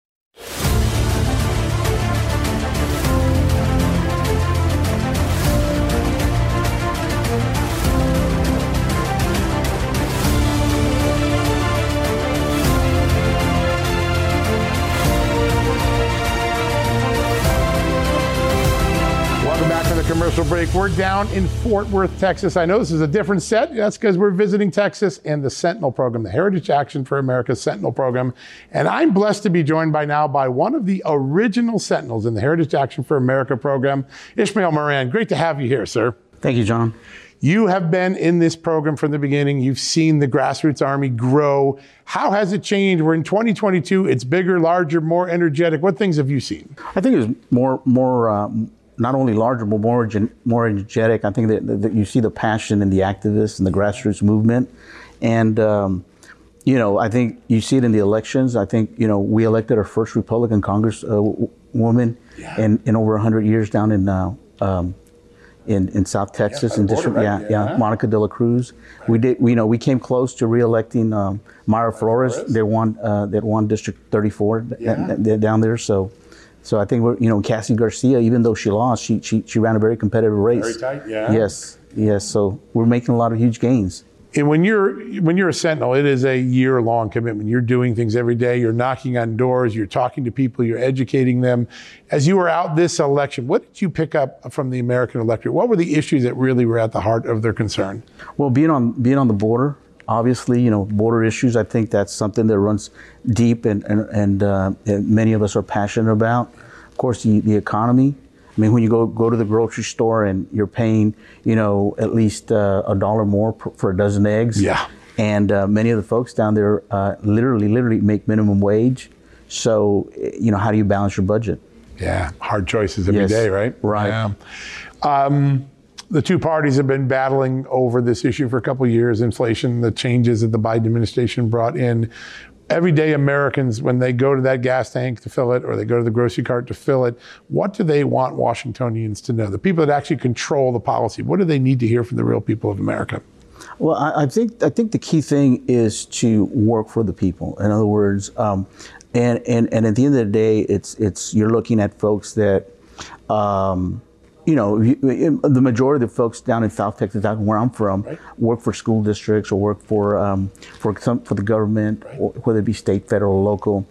Commercial break. We're down in Fort Worth, Texas. I know this is a different set. That's because we're visiting Texas and the Sentinel program, the Heritage Action for America Sentinel program. And I'm blessed to be joined by now by one of the original Sentinels in the Heritage Action for America program, Ishmael Moran. Great to have you here, sir. Thank you, John. You have been in this program from the beginning. You've seen the grassroots army grow. How has it changed? We're in twenty twenty-two. It's bigger, larger, more energetic. What things have you seen? I think it's more, more, uh, not only larger, but more, more energetic. I think that, that you see the passion in the activists and the grassroots movement. And, um, you know, I think you see it in the elections. I think, you know, we elected our first Republican Congress uh, woman yeah. in, in over one hundred years down in uh, um, in, in South Texas. Yeah, in border, district, right? yeah, yeah, yeah, Monica De La Cruz. Right. We did, we, you know, we came close to re-electing um, Mayra Flores. Flores. They won, uh, that won District thirty-four yeah. down there. So. So I think we're, you know, Cassie Garcia, even though she lost, she she, she ran a very competitive race. Very tight, yeah. Yes, yes. So we're making a lot of huge gains. And when you're when you're a Sentinel, it is a year-long commitment. You're doing things every day. You're knocking on doors. You're talking to people. You're educating them. As you were out this election, what did you pick up from the American electorate? What were the issues that really were at the heart of their concern? Well, being on being on the border, obviously, you know, border issues. I think that's something that runs deep, and and, and, uh, and many of us are passionate about. Of course, the, the economy. I mean, when you go go to the grocery store and you're paying, you know, at least uh, a dollar more per, for a dozen eggs. Yeah. And uh, many of the folks down there uh, literally, literally make minimum wage. So, you know, how do you balance your budget? Yeah, hard choices every yes. day, right? Right. Yeah. Um, the two parties have been battling over this issue for a couple of years, inflation, the changes that the Biden administration brought in. Everyday Americans, when they go to that gas tank to fill it or they go to the grocery cart to fill it, what do they want Washingtonians to know? The people that actually control the policy, what do they need to hear from the real people of America? Well, I, I think I think the key thing is to work for the people. In other words, um, and, and and at the end of the day, it's it's you're looking at folks that, um, you know, you, the majority of the folks down in South Texas, down where I'm from, right. work for school districts or work for um, for some for the government, right. or whether it be state, federal, or local.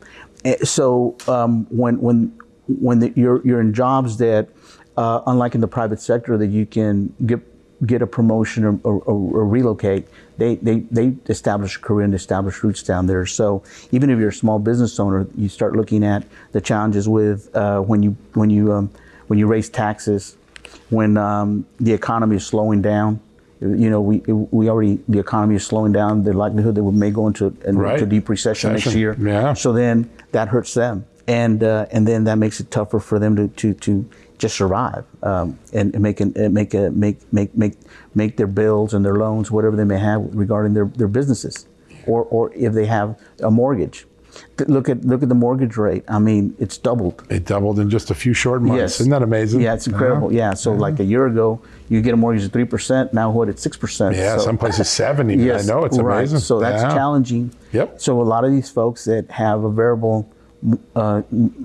So um, when when when the, you're you're in jobs that, uh, unlike in the private sector, that you can get get a promotion or, or, or relocate, they, they they establish a career and establish roots down there. So even if you're a small business owner, you start looking at the challenges with uh, when you when you um, when you raise taxes. When um, the economy is slowing down, you know, we we already, the economy is slowing down, the likelihood that we may go into, into right. a deep recession Recession. next year. Yeah. So then that hurts them. And uh, and then that makes it tougher for them to, to, to just survive um, and, and make, an, make, a, make, make, make, make their bills and their loans, whatever they may have regarding their, their businesses, or, or if they have a mortgage. Look at look at the mortgage rate. I mean, it's doubled. It doubled in just a few short months. Yes. Isn't that amazing? Yeah, it's incredible. Uh-huh. Yeah, so uh-huh. like a year ago, you get a mortgage at three percent. Now what? It's six percent. Yeah, so, some places seven even. Yes, I know, it's right. amazing. So that's yeah. challenging. Yep. So a lot of these folks that have a variable uh,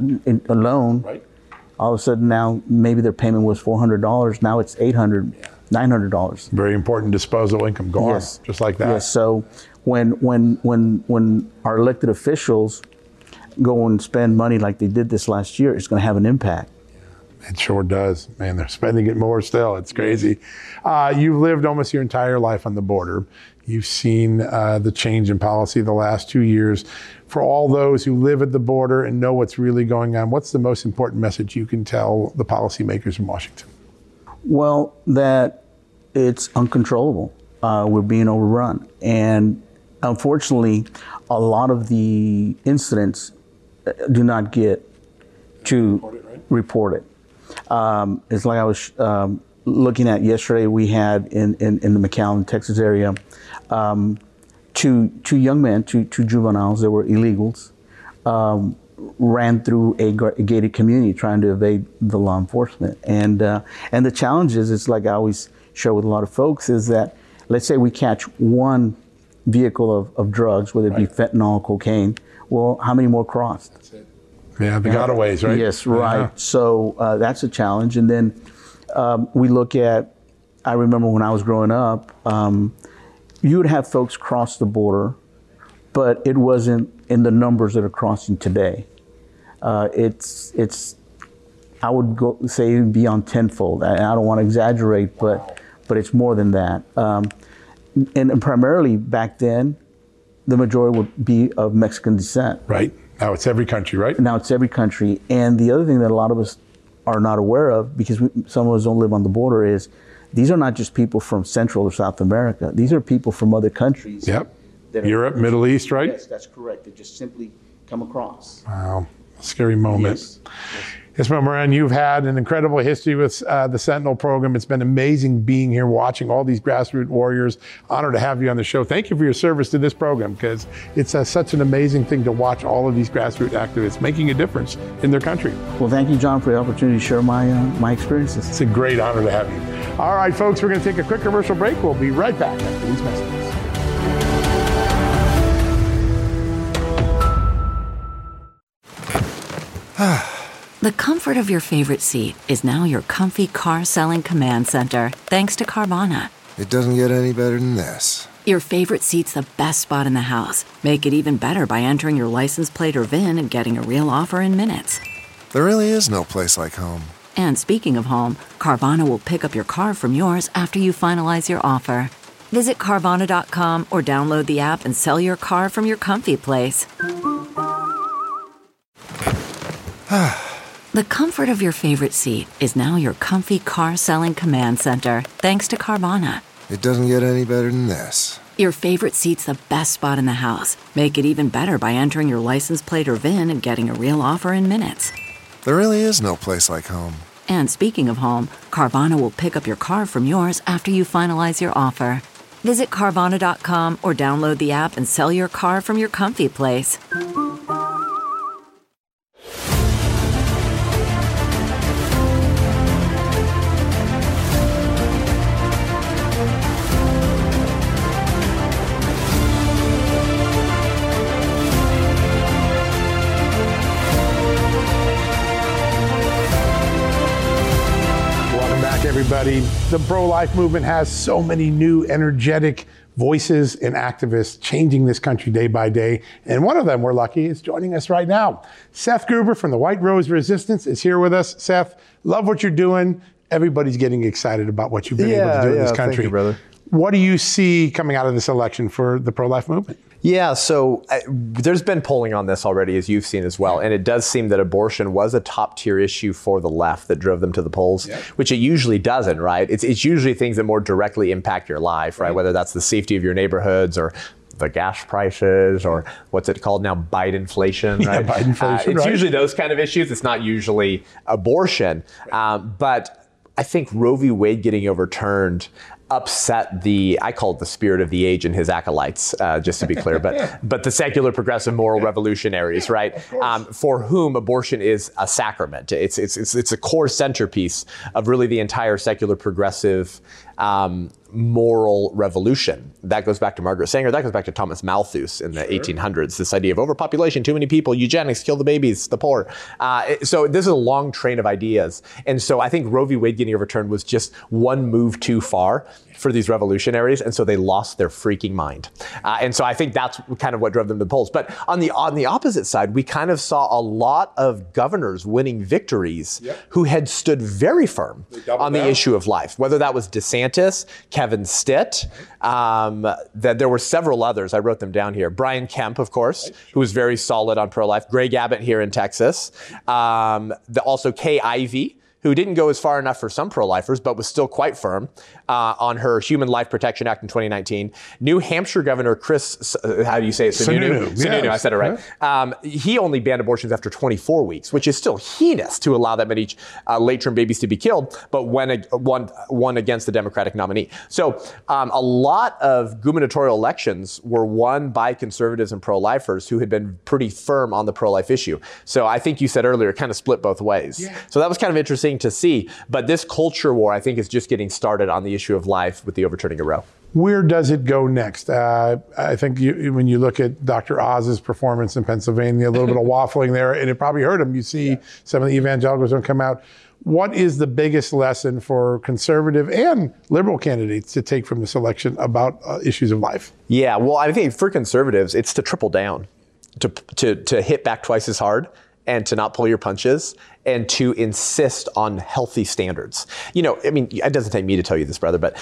a loan, right. all of a sudden now maybe their payment was four hundred dollars. Now it's eight hundred dollars, yeah. nine hundred dollars. Very important disposable income gone, yes. just like that. Yes. So when when when when our elected officials go and spend money like they did this last year, it's going to have an impact. Yeah, it sure does. Man, they're spending it more still. It's crazy. Uh, you've lived almost your entire life on the border. You've seen uh, the change in policy the last two years. For all those who live at the border and know what's really going on, what's the most important message you can tell the policymakers in Washington? Well, that it's uncontrollable. Uh, we're being overrun. And unfortunately, a lot of the incidents do not get to report it. Right? Report it. Um, it's like I was um, looking at yesterday. We had in, in, in the McAllen, Texas area, um, two two young men, two two juveniles that were illegals, um, ran through a, a gated community trying to evade the law enforcement. And uh, and the challenge is, it's like I always share with a lot of folks, is that let's say we catch one vehicle of, of drugs, whether it right. be fentanyl, cocaine. Well, how many more crossed? That's it. Yeah, the gotaways, right? Yes, right. Yeah. So uh, that's a challenge. And then um, we look at, I remember when I was growing up, um, you would have folks cross the border, but it wasn't in the numbers that are crossing today. Uh, it's, it's, I would go say beyond tenfold. I, I don't want to exaggerate, but, wow. but it's more than that. Um, and, and primarily back then, the majority would be of Mexican descent. Right. Now it's every country, right? Now it's every country. And the other thing that a lot of us are not aware of, because we, some of us don't live on the border, is these are not just people from Central or South America. These are people from other countries. Yep. That Europe, are, Middle East, right? Yes, that's correct. They just simply come across. Wow. Scary moment. Yes. yes. Yes, Ma'am Moran, you've had an incredible history with uh, the Sentinel program. It's been amazing being here, watching all these grassroots warriors. Honored to have you on the show. Thank you for your service to this program, because it's uh, such an amazing thing to watch all of these grassroots activists making a difference in their country. Well, thank you, John, for the opportunity to share my uh, my experiences. It's a great honor to have you. All right, folks, we're going to take a quick commercial break. We'll be right back after these messages. The comfort of your favorite seat is now your comfy car selling command center, thanks to Carvana. It doesn't get any better than this. Your favorite seat's the best spot in the house. Make it even better by entering your license plate or V I N and getting a real offer in minutes. There really is no place like home. And speaking of home, Carvana will pick up your car from yours after you finalize your offer. Visit Carvana dot com or download the app and sell your car from your comfy place. The comfort of your favorite seat is now your comfy car selling command center, thanks to Carvana. It doesn't get any better than this. Your favorite seat's the best spot in the house. Make it even better by entering your license plate or V I N and getting a real offer in minutes. There really is no place like home. And speaking of home, Carvana will pick up your car from yours after you finalize your offer. Visit Carvana dot com or download the app and sell your car from your comfy place. Everybody, the pro-life movement has so many new energetic voices and activists changing this country day by day. And one of them, we're lucky, is joining us right now. Seth Gruber from the White Rose Resistance is here with us. Seth, love what you're doing. Everybody's getting excited about what you've been yeah, able to do yeah, in this country. Thank you, brother. What do you see coming out of this election for the pro-life movement? Yeah, so uh, there's been polling on this already, as you've seen as well, and it does seem that abortion was a top-tier issue for the left that drove them to the polls, yep. which it usually doesn't, right? It's, it's usually things that more directly impact your life, right? right? Whether that's the safety of your neighborhoods or the gas prices or what's it called now, Bidenflation, right? Yeah, Bidenflation, uh, It's right. usually those kind of issues. It's not usually abortion, right. um, but I think Roe v. Wade getting overturned upset the, I call it the spirit of the age and his acolytes, uh, just to be clear, but but the secular, progressive, moral revolutionaries, right? Um, for whom abortion is a sacrament. It's it's it's it's a core centerpiece of really the entire secular, progressive, um, moral revolution. That goes back to Margaret Sanger. That goes back to Thomas Malthus in the sure. eighteen hundreds. This idea of overpopulation, too many people, eugenics, kill the babies, the poor. Uh, so this is a long train of ideas. And so I think Roe v. Wade getting overturned was just one move too far for these revolutionaries, and so they lost their freaking mind. Uh, and so I think that's kind of what drove them to the polls. But on the on the opposite side, we kind of saw a lot of governors winning victories yep. who had stood very firm on the down. issue of life, whether that was DeSantis, Kevin Stitt, um, that there were several others. I wrote them down here. Brian Kemp, of course, who was very solid on pro-life. Greg Abbott here in Texas. Um, the, also Kay Ivey, who didn't go as far enough for some pro-lifers, but was still quite firm uh, on her Human Life Protection Act in twenty nineteen. New Hampshire Governor Chris, uh, how do you say it? Sununu. Sununu, Sununu yes. I said it right. Yeah. Um, he only banned abortions after twenty-four weeks, which is still heinous to allow that many uh, late-term babies to be killed, but when one won against the Democratic nominee. So um, a lot of gubernatorial elections were won by conservatives and pro-lifers who had been pretty firm on the pro-life issue. So I think you said earlier, it kind of split both ways. Yeah. So that was kind of interesting to see, but this culture war, I think, is just getting started on the issue of life with the overturning of Roe. Where does it go next? Uh, I think you, when you look at Doctor Oz's performance in Pennsylvania, a little bit of waffling there, and it probably hurt him. You see yeah. some of the evangelicals don't come out. What is the biggest lesson for conservative and liberal candidates to take from this election about uh, issues of life? Yeah, well, I think for conservatives, it's to triple down, to to to hit back twice as hard, and to not pull your punches, and to insist on healthy standards. You know, I mean, it doesn't take me to tell you this, brother, but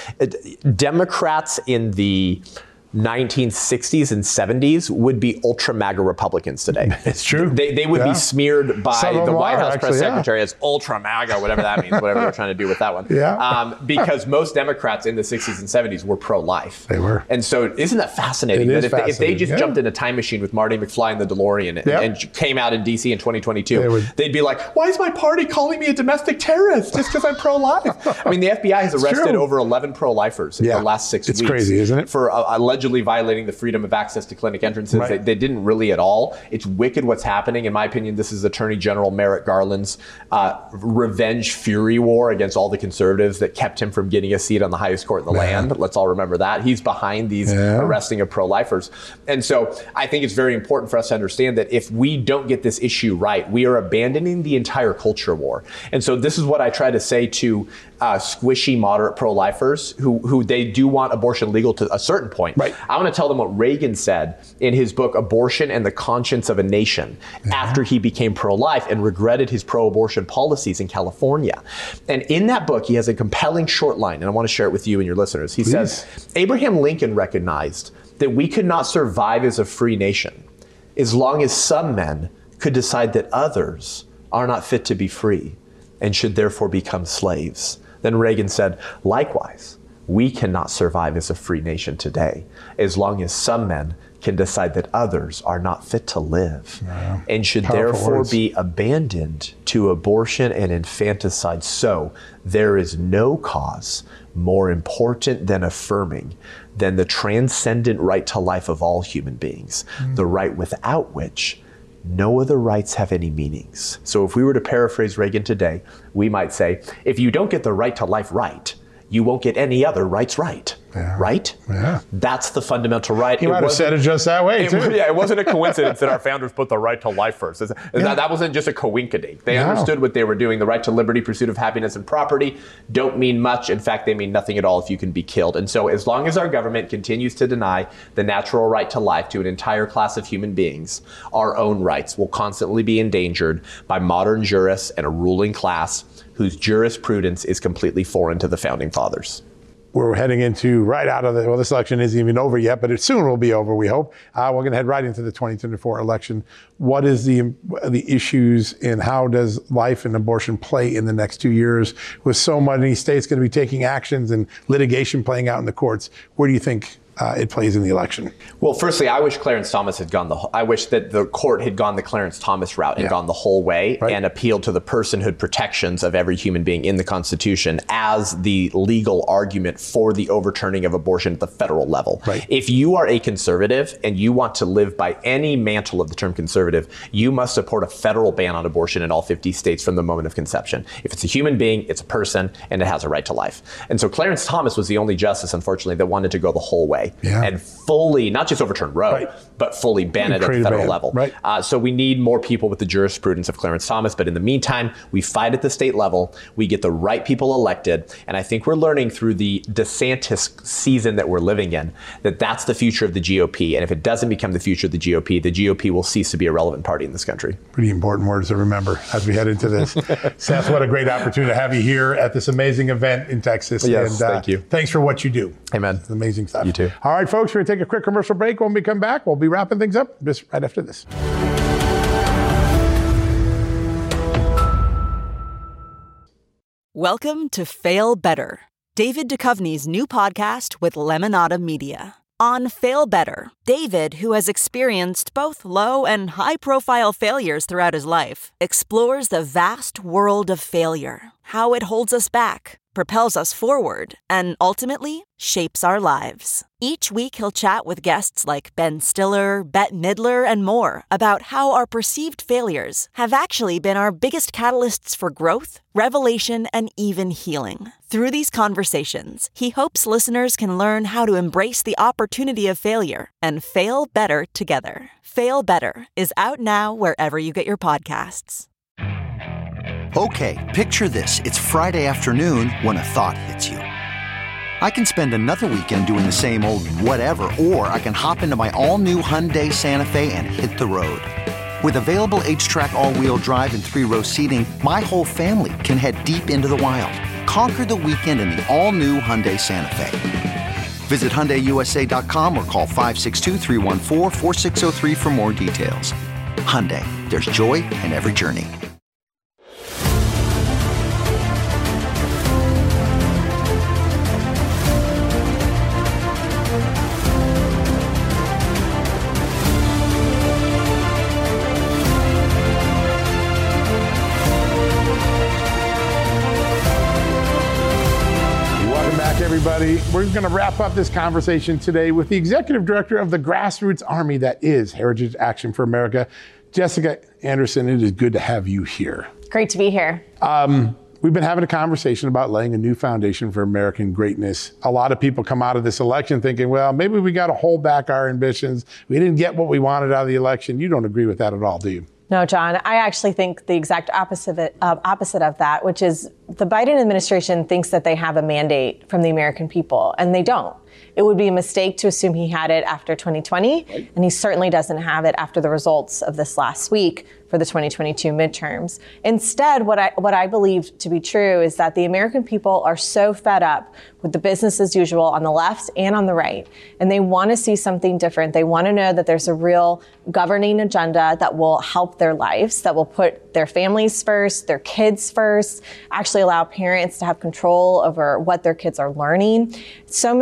Democrats in the nineteen sixties and seventies would be ultra MAGA Republicans today. It's true. They, they would yeah. be smeared by the White House actually, press yeah. secretary as ultra MAGA, whatever that means, whatever they're trying to do with that one. Yeah. Um, because most Democrats in the sixties and seventies were pro-life. They were. And so isn't that fascinating? It that is if, they, if they just yeah. jumped in a time machine with Marty McFly and the DeLorean and, yep. and came out in D C in twenty twenty-two, they would. they'd be like, why is my party calling me a domestic terrorist just because I'm pro-life? I mean, the F B I has arrested over eleven pro-lifers in yeah. the last six it's weeks. It's crazy, isn't it? For uh, allegedly violating the freedom of access to clinic entrances. Right. They, they didn't really at all. It's wicked what's happening. In my opinion, this is Attorney General Merrick Garland's uh, revenge fury war against all the conservatives that kept him from getting a seat on the highest court in the Man. land. Let's all remember that. He's behind these yeah. arresting of pro-lifers. And so I think it's very important for us to understand that if we don't get this issue right, we are abandoning the entire culture war. And so this is what I try to say to uh, squishy moderate pro-lifers who, who they do want abortion legal to a certain point. Right. I want to tell them what Reagan said in his book, Abortion and the Conscience of a Nation, yeah. after he became pro-life and regretted his pro-abortion policies in California. And in that book, he has a compelling short line, and I want to share it with you and your listeners. He Please. says, Abraham Lincoln recognized that we could not survive as a free nation as long as some men could decide that others are not fit to be free and should therefore become slaves. Then Reagan said, likewise, we cannot survive as a free nation today as long as some men can decide that others are not fit to live Yeah. and should Powerful therefore words. be abandoned to abortion and infanticide. So there is no cause more important than affirming than the transcendent right to life of all human beings, mm. the right without which no other rights have any meanings. So if we were to paraphrase Reagan today, we might say, if you don't get the right to life right, you won't get any other rights right. Yeah. Right? Yeah. That's the fundamental right. He might have said it just that way, it, too. Yeah, it wasn't a coincidence that our founders put the right to life first. It's, yeah. that, that wasn't just a coinkydink. They No. understood what they were doing. The right to liberty, pursuit of happiness, and property don't mean much. In fact, they mean nothing at all if you can be killed. And so as long as our government continues to deny the natural right to life to an entire class of human beings, our own rights will constantly be endangered by modern jurists and a ruling class whose jurisprudence is completely foreign to the founding fathers. We're heading into right out of the, well, this election isn't even over yet, but it soon will be over, we hope. Uh, we're going to head right into the twenty twenty-four election. What is the the issues and how does life and abortion play in the next two years with so many states going to be taking actions and litigation playing out in the courts? Where do you think Uh, it plays in the election? Well, firstly, I wish Clarence Thomas had gone the I wish that the court had gone the Clarence Thomas route and Yeah. gone the whole way Right. and appealed to the personhood protections of every human being in the Constitution as the legal argument for the overturning of abortion at the federal level. Right. If you are a conservative and you want to live by any mantle of the term conservative, you must support a federal ban on abortion in all fifty states from the moment of conception. If it's a human being, it's a person, and it has a right to life. And so Clarence Thomas was the only justice, unfortunately, that wanted to go the whole way. Yeah. And fully, not just overturn Roe, Right. but fully ban it at Create the a federal ban. level. Right. Uh, so we need more people with the jurisprudence of Clarence Thomas. But in the meantime, we fight at the state level. We get the right people elected. And I think we're learning through the DeSantis season that we're living in that that's the future of the G O P. And if it doesn't become the future of the G O P, the G O P will cease to be a relevant party in this country. Pretty important words to remember as we head into this. Seth, what a great opportunity to have you here at this amazing event in Texas. Yes, and, uh, thank you. Thanks for what you do. Amen. It's amazing stuff. You too. All right, folks, we're going to take a quick commercial break. When we come back, we'll be wrapping things up just right after this. Welcome to Fail Better, David Duchovny's new podcast with Lemonada Media. On Fail Better, David, who has experienced both low and high-profile failures throughout his life, explores the vast world of failure, how it holds us back, propels us forward, and ultimately shapes our lives. Each week he'll chat with guests like Ben Stiller, Bette Midler, and more about how our perceived failures have actually been our biggest catalysts for growth, revelation, and even healing. Through these conversations, he hopes listeners can learn how to embrace the opportunity of failure and fail better together. Fail Better is out now wherever you get your podcasts. Okay, picture this. It's Friday afternoon when a thought hits you. I can spend another weekend doing the same old whatever, or I can hop into my all-new Hyundai Santa Fe and hit the road. With available H-Track all-wheel drive and three-row seating, my whole family can head deep into the wild. Conquer the weekend in the all-new Hyundai Santa Fe. Visit Hyundai U S A dot com or call five six two, three one four, four six zero three for more details. Hyundai, there's joy in every journey. Everybody, we're going to wrap up this conversation today with the executive director of the grassroots army that is Heritage Action for America, Jessica Anderson. It is good to have you here. Great to be here. Um, we've been having a conversation about laying a new foundation for American greatness. A lot of people come out of this election thinking, well, maybe we got to hold back our ambitions. We didn't get what we wanted out of the election. You don't agree with that at all, do you? No, John, I actually think the exact opposite of, it, uh, opposite of that, which is the Biden administration thinks that they have a mandate from the American people, and they don't. It would be a mistake to assume he had it after twenty twenty, right. And he certainly doesn't have it after the results of this last week for the twenty twenty-two midterms. Instead, what I what I believe to be true is that the American people are so fed up with the business as usual on the left and on the right, and they want to see something different. They want to know that there's a real governing agenda that will help their lives, that will put their families first, their kids first, actually allow parents to have control over what their kids are learning. So many more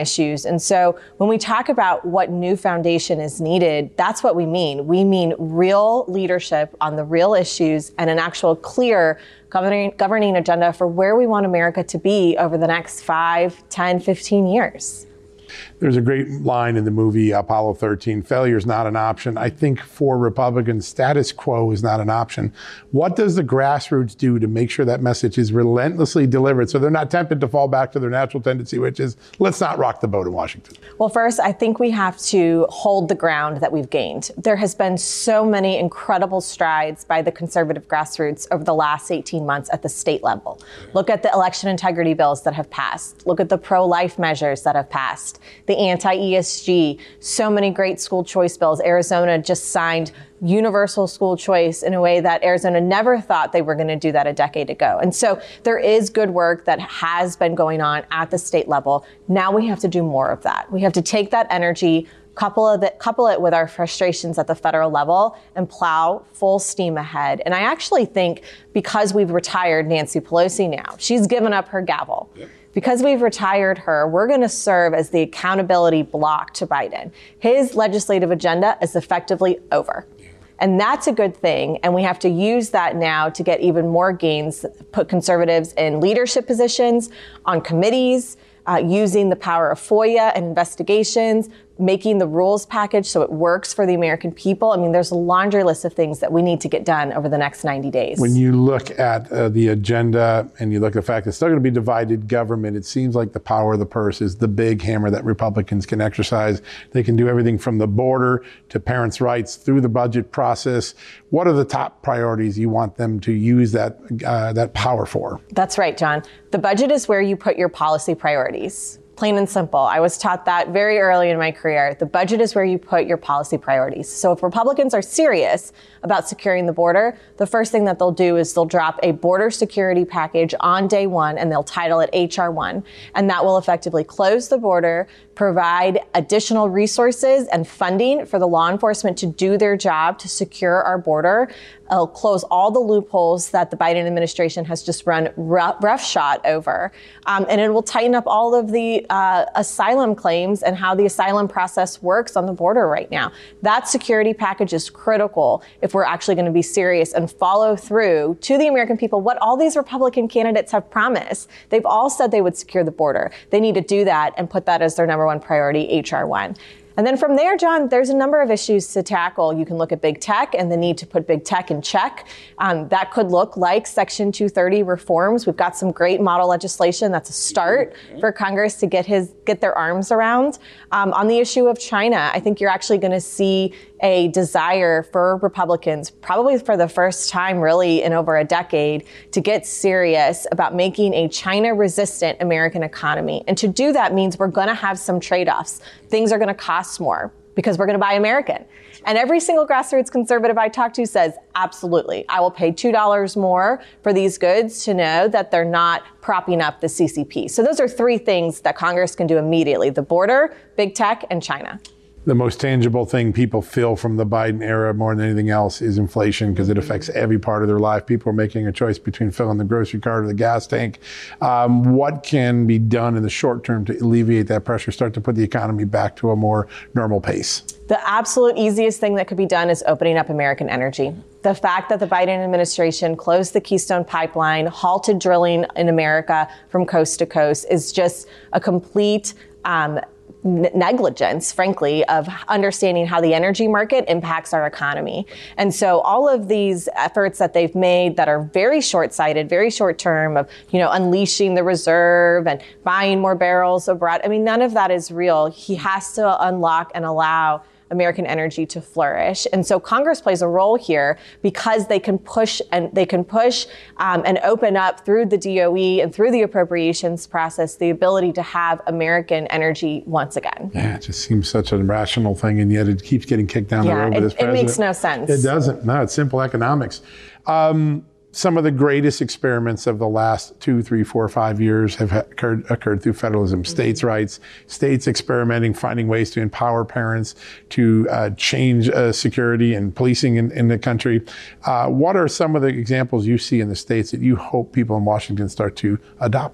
issues. And so when we talk about what new foundation is needed, that's what we mean. We mean real leadership on the real issues and an actual clear governing, governing agenda for where we want America to be over the next five, ten, fifteen years. There's a great line in the movie Apollo thirteen, failure is not an option. I think for Republicans, status quo is not an option. What does the grassroots do to make sure that message is relentlessly delivered so they're not tempted to fall back to their natural tendency, which is let's not rock the boat in Washington? Well, first, I think we have to hold the ground that we've gained. There has been so many incredible strides by the conservative grassroots over the last eighteen months at the state level. Look at the election integrity bills that have passed. Look at the pro-life measures that have passed. The anti-E S G, so many great school choice bills. Arizona just signed universal school choice in a way that Arizona never thought they were going to do that a decade ago. And so there is good work that has been going on at the state level. Now we have to do more of that. We have to take that energy, couple of it, couple it with our frustrations at the federal level and plow full steam ahead. And I actually think because we've retired Nancy Pelosi now, she's given up her gavel. Yep. Because we've retired her, we're going to serve as the accountability block to Biden. His legislative agenda is effectively over. And that's a good thing. And we have to use that now to get even more gains, put conservatives in leadership positions, on committees, uh, using the power of FOIA and investigations, making the rules package so it works for the American people. I mean, there's a laundry list of things that we need to get done over the next ninety days. When you look at uh, the agenda and you look at the fact that it's still going to be divided government, it seems like the power of the purse is the big hammer that Republicans can exercise. They can do everything from the border to parents' rights through the budget process. What are the top priorities you want them to use that uh, that power for? That's right, John. The budget is where you put your policy priorities. Plain and simple. I was taught that very early in my career. The budget is where you put your policy priorities. So if Republicans are serious about securing the border, the first thing that they'll do is they'll drop a border security package on day one and they'll title it H R one. And that will effectively close the border, provide additional resources and funding for the law enforcement to do their job to secure our border. It'll close all the loopholes that the Biden administration has just run rough, roughshod over. Um, and it will tighten up all of the uh, asylum claims and how the asylum process works on the border right now. That security package is critical if we're actually going to be serious and follow through to the American people what all these Republican candidates have promised. They've all said they would secure the border. They need to do that and put that as their number one priority, H R one. And then from there, John, there's a number of issues to tackle. You can look at big tech and the need to put big tech in check. Um, that could look like Section two thirty reforms. We've got some great model legislation. That's a start for Congress to get his get their arms around. Um, on the issue of China, I think you're actually going to see a desire for Republicans, probably for the first time really in over a decade, to get serious about making a China-resistant American economy. And to do that means we're going to have some trade-offs. Things are going to cost more because we're going to buy American. And every single grassroots conservative I talk to says, absolutely, I will pay two dollars more for these goods to know that they're not propping up the C C P. So those are three things that Congress can do immediately: the border, big tech, and China. The most tangible thing people feel from the Biden era more than anything else is inflation, because it affects every part of their life. People are making a choice between filling the grocery cart or the gas tank. Um, what can be done in the short term to alleviate that pressure, start to put the economy back to a more normal pace? The absolute easiest thing that could be done is opening up American energy. The fact that the Biden administration closed the Keystone Pipeline, halted drilling in America from coast to coast, is just a complete um, negligence, frankly, of understanding how the energy market impacts our economy. And so all of these efforts that they've made that are very short-sighted, very short-term, of, you know, unleashing the reserve and buying more barrels of Brent, I mean, none of that is real. He has to unlock and allow American energy to flourish. And so Congress plays a role here because they can push and they can push um, and open up through the D O E and through the appropriations process the ability to have American energy once again. Yeah, it just seems such a rational thing, and yet it keeps getting kicked down yeah, the road with it, this president. It makes no sense. It doesn't. No, it's simple economics. Um, Some of the greatest experiments of the last two, three, four, five years have occurred, occurred through federalism. States' rights, states experimenting, finding ways to empower parents, to uh, change uh, security and policing in, in the country. Uh, what are some of the examples you see in the states that you hope people in Washington start to adopt?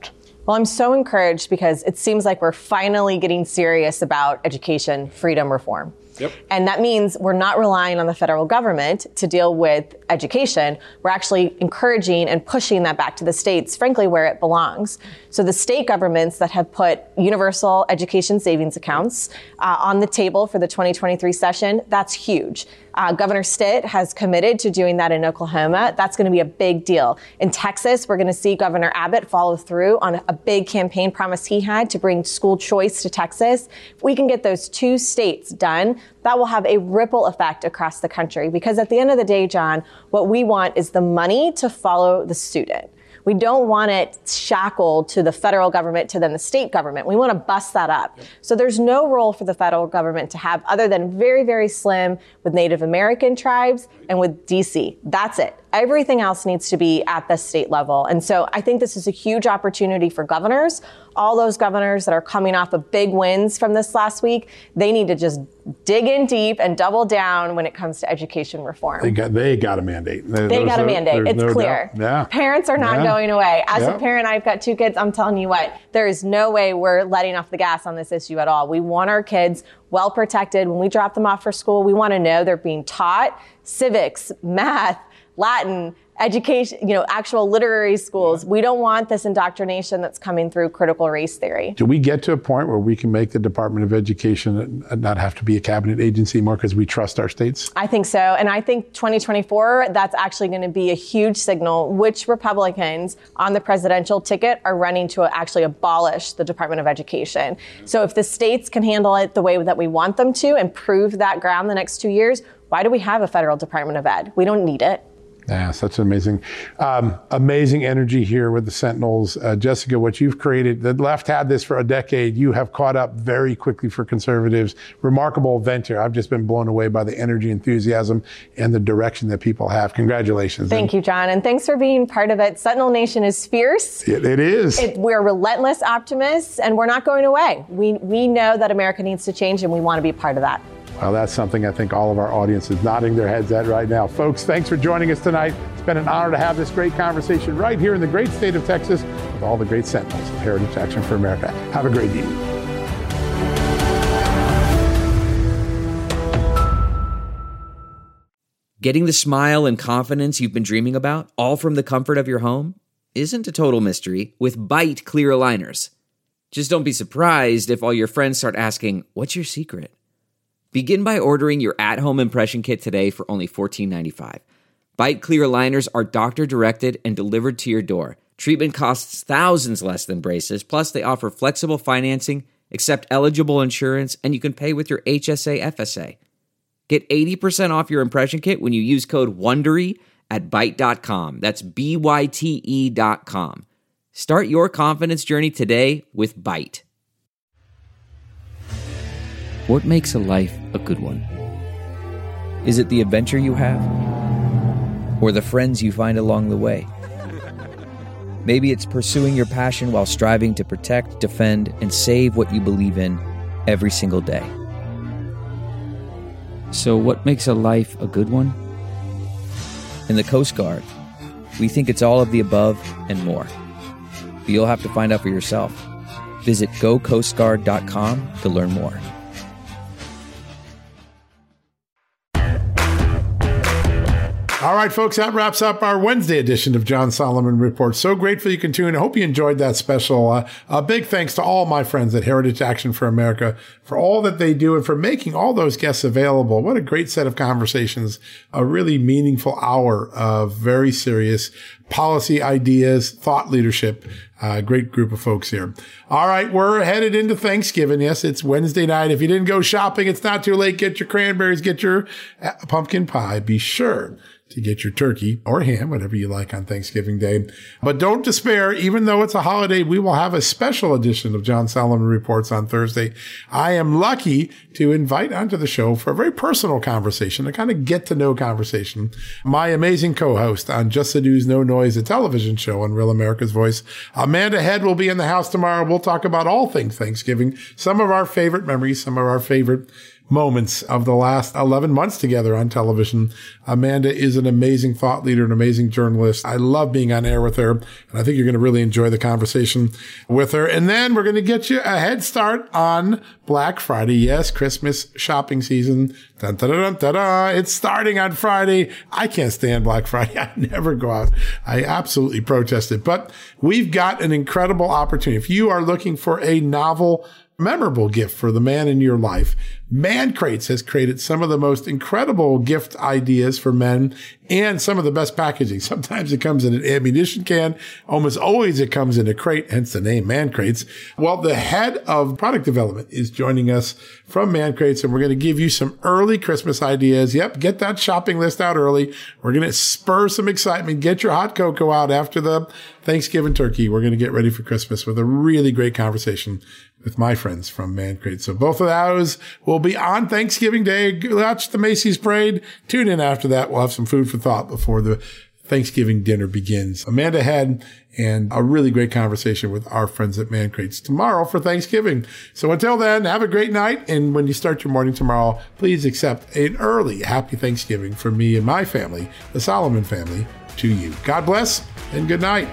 Well, I'm so encouraged because it seems like we're finally getting serious about education freedom reform. Yep. And that means we're not relying on the federal government to deal with education. We're actually encouraging and pushing that back to the states, frankly, where it belongs. So the state governments that have put universal education savings accounts uh, on the table for the twenty twenty-three session, that's huge. Uh, Governor Stitt has committed to doing that in Oklahoma. That's going to be a big deal. In Texas, we're going to see Governor Abbott follow through on a big campaign promise he had to bring school choice to Texas. If we can get those two states done, that will have a ripple effect across the country. Because at the end of the day, John, what we want is the money to follow the student. We don't want it shackled to the federal government, to then the state government. We want to bust that up. Yep. So there's no role for the federal government to have other than very, very slim with Native American tribes and with D C. That's it. Everything else needs to be at the state level. And so I think this is a huge opportunity for governors. All those governors that are coming off of big wins from this last week, they need to just dig in deep and double down when it comes to education reform. They got, they got a mandate. There, they got a mandate. It's no clear. Yeah. Parents are not yeah. going away. As yeah. a parent, I've got two kids. I'm telling you what, there is no way we're letting off the gas on this issue at all. We want our kids well protected. When we drop them off for school, we want to know they're being taught civics, math, Latin, education, you know, actual literary schools. We don't want this indoctrination that's coming through critical race theory. Do we get to a point where we can make the Department of Education not have to be a cabinet agency more because we trust our states? I think so. And I think twenty twenty-four, that's actually going to be a huge signal which Republicans on the presidential ticket are running to actually abolish the Department of Education. So if the states can handle it the way that we want them to and prove that ground the next two years, why do we have a federal Department of Ed? We don't need it. Yeah, such an amazing, um, amazing energy here with the Sentinels. Uh, Jessica, what you've created, the left had this for a decade. You have caught up very quickly for conservatives. Remarkable event here. I've just been blown away by the energy, enthusiasm, and the direction that people have. Congratulations. Thank you, John. And thanks for being part of it. Sentinel Nation is fierce. It, it is. It, we're relentless optimists, and we're not going away. We, we know that America needs to change, and we want to be part of that. Well, that's something I think all of our audience is nodding their heads at right now. Folks, thanks for joining us tonight. It's been an honor to have this great conversation right here in the great state of Texas with all the great Sentinels of Heritage Action for America. Have a great evening. Getting the smile and confidence you've been dreaming about, all from the comfort of your home, isn't a total mystery with Byte clear aligners. Just don't be surprised if all your friends start asking, "What's your secret?" Begin by ordering your at-home impression kit today for only fourteen ninety-five. Byte clear aligners are doctor-directed and delivered to your door. Treatment costs thousands less than braces, plus they offer flexible financing, accept eligible insurance, and you can pay with your H S A F S A. Get eighty percent off your impression kit when you use code WONDERY at byte dot com. That's B Y T E dot com. Start your confidence journey today with Byte. What makes a life a good one? Is it the adventure you have? Or the friends you find along the way? Maybe it's pursuing your passion while striving to protect, defend, and save what you believe in every single day. So what makes a life a good one? In the Coast Guard, we think it's all of the above and more. But you'll have to find out for yourself. Visit go coast guard dot com to learn more. All right, folks, that wraps up our Wednesday edition of John Solomon Report. So grateful you can tune in. I hope you enjoyed that special. Uh, a big thanks to all my friends at Heritage Action for America for all that they do and for making all those guests available. What a great set of conversations. A really meaningful hour of very serious policy ideas, thought leadership. Uh, great group of folks here. All right, we're headed into Thanksgiving. Yes, it's Wednesday night. If you didn't go shopping, it's not too late. Get your cranberries, get your uh, pumpkin pie. Be sure to get your turkey or ham, whatever you like on Thanksgiving Day. But don't despair. Even though it's a holiday, we will have a special edition of John Solomon Reports on Thursday. I am lucky to invite onto the show for a very personal conversation, a kind of get-to-know conversation, my amazing co-host on Just the News, No Noise, a television show on Real America's Voice. Amanda Head will be in the house tomorrow. We'll talk about all things Thanksgiving, some of our favorite memories, some of our favorite moments of the last eleven months together on television. Amanda is an amazing thought leader, an amazing journalist. I love being on air with her, and I think you're going to really enjoy the conversation with her. And then we're going to get you a head start on Black Friday. Yes, Christmas shopping season. Dun, dun, dun, dun, dun. It's starting on Friday. I can't stand Black Friday. I never go out. I absolutely protest it. But we've got an incredible opportunity. If you are looking for a novel, memorable gift for the man in your life, Man Crates has created some of the most incredible gift ideas for men and some of the best packaging. Sometimes it comes in an ammunition can. Almost always it comes in a crate, hence the name Man Crates. Well, the head of product development is joining us from Man Crates, and we're going to give you some early Christmas ideas. Yep, get that shopping list out early. We're going to spur some excitement. Get your hot cocoa out after the Thanksgiving turkey. We're going to get ready for Christmas with a really great conversation with my friends from Man Crates. So both of those will be on Thanksgiving Day. Watch the Macy's Parade. Tune in after that. We'll have some food for thought before the Thanksgiving dinner begins. Amanda had and a really great conversation with our friends at Man Crates tomorrow for Thanksgiving. So until then, have a great night. And when you start your morning tomorrow, please accept an early happy Thanksgiving from me and my family, the Solomon family, to you. God bless and good night.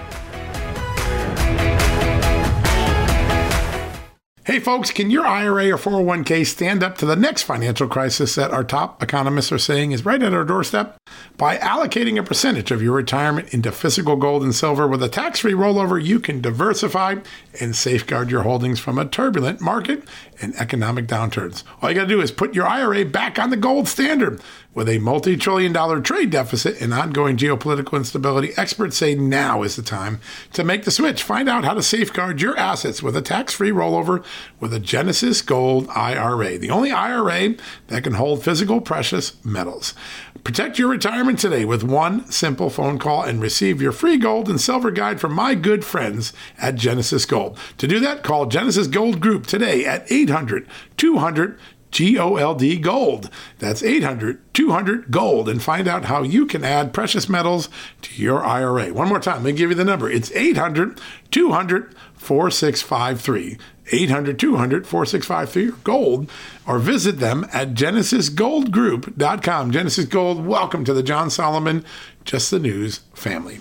Hey folks, can your I R A or four oh one k stand up to the next financial crisis that our top economists are saying is right at our doorstep? By allocating a percentage of your retirement into physical gold and silver with a tax-free rollover, you can diversify and safeguard your holdings from a turbulent market and economic downturns. All you got to do is put your I R A back on the gold standard. With a multi-trillion dollar trade deficit and ongoing geopolitical instability, experts say now is the time to make the switch. Find out how to safeguard your assets with a tax-free rollover with a Genesis Gold I R A, the only I R A that can hold physical precious metals. Protect your retirement today with one simple phone call and receive your free gold and silver guide from my good friends at Genesis Gold. To do that, call Genesis Gold Group today at eight hundred two hundred G O L D Gold. That's eight hundred two hundred Gold, and find out how you can add precious metals to your I R A. One more time, let me give you the number. It's eight hundred two hundred four six five three. eight hundred two hundred four six five three or gold, or visit them at genesis gold group dot com. Genesis Gold, welcome to the John Solomon Just the News family.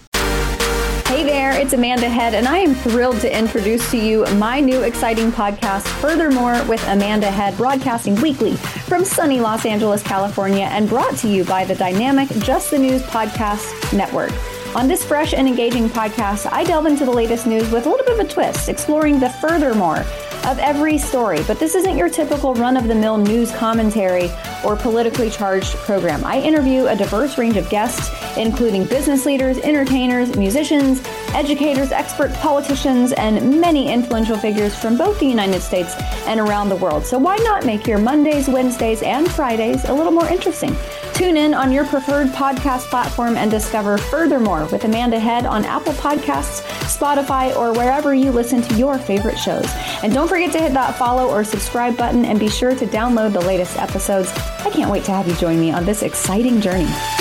Hey there, it's Amanda Head, and I am thrilled to introduce to you my new exciting podcast, Furthermore with Amanda Head, broadcasting weekly from sunny Los Angeles, California, and brought to you by the dynamic Just the News Podcast Network. On this fresh and engaging podcast, I delve into the latest news with a little bit of a twist, exploring the furthermore of every story. But this isn't your typical run-of-the-mill news commentary or politically charged program. I interview a diverse range of guests, including business leaders, entertainers, musicians, educators, experts, politicians, and many influential figures from both the United States and around the world. So why not make your Mondays, Wednesdays, and Fridays a little more interesting? Tune in on your preferred podcast platform and discover Furthermore with Amanda Head on Apple Podcasts, Spotify, or wherever you listen to your favorite shows. And don't forget to hit that follow or subscribe button, and be sure to download the latest episodes. I can't wait to have you join me on this exciting journey.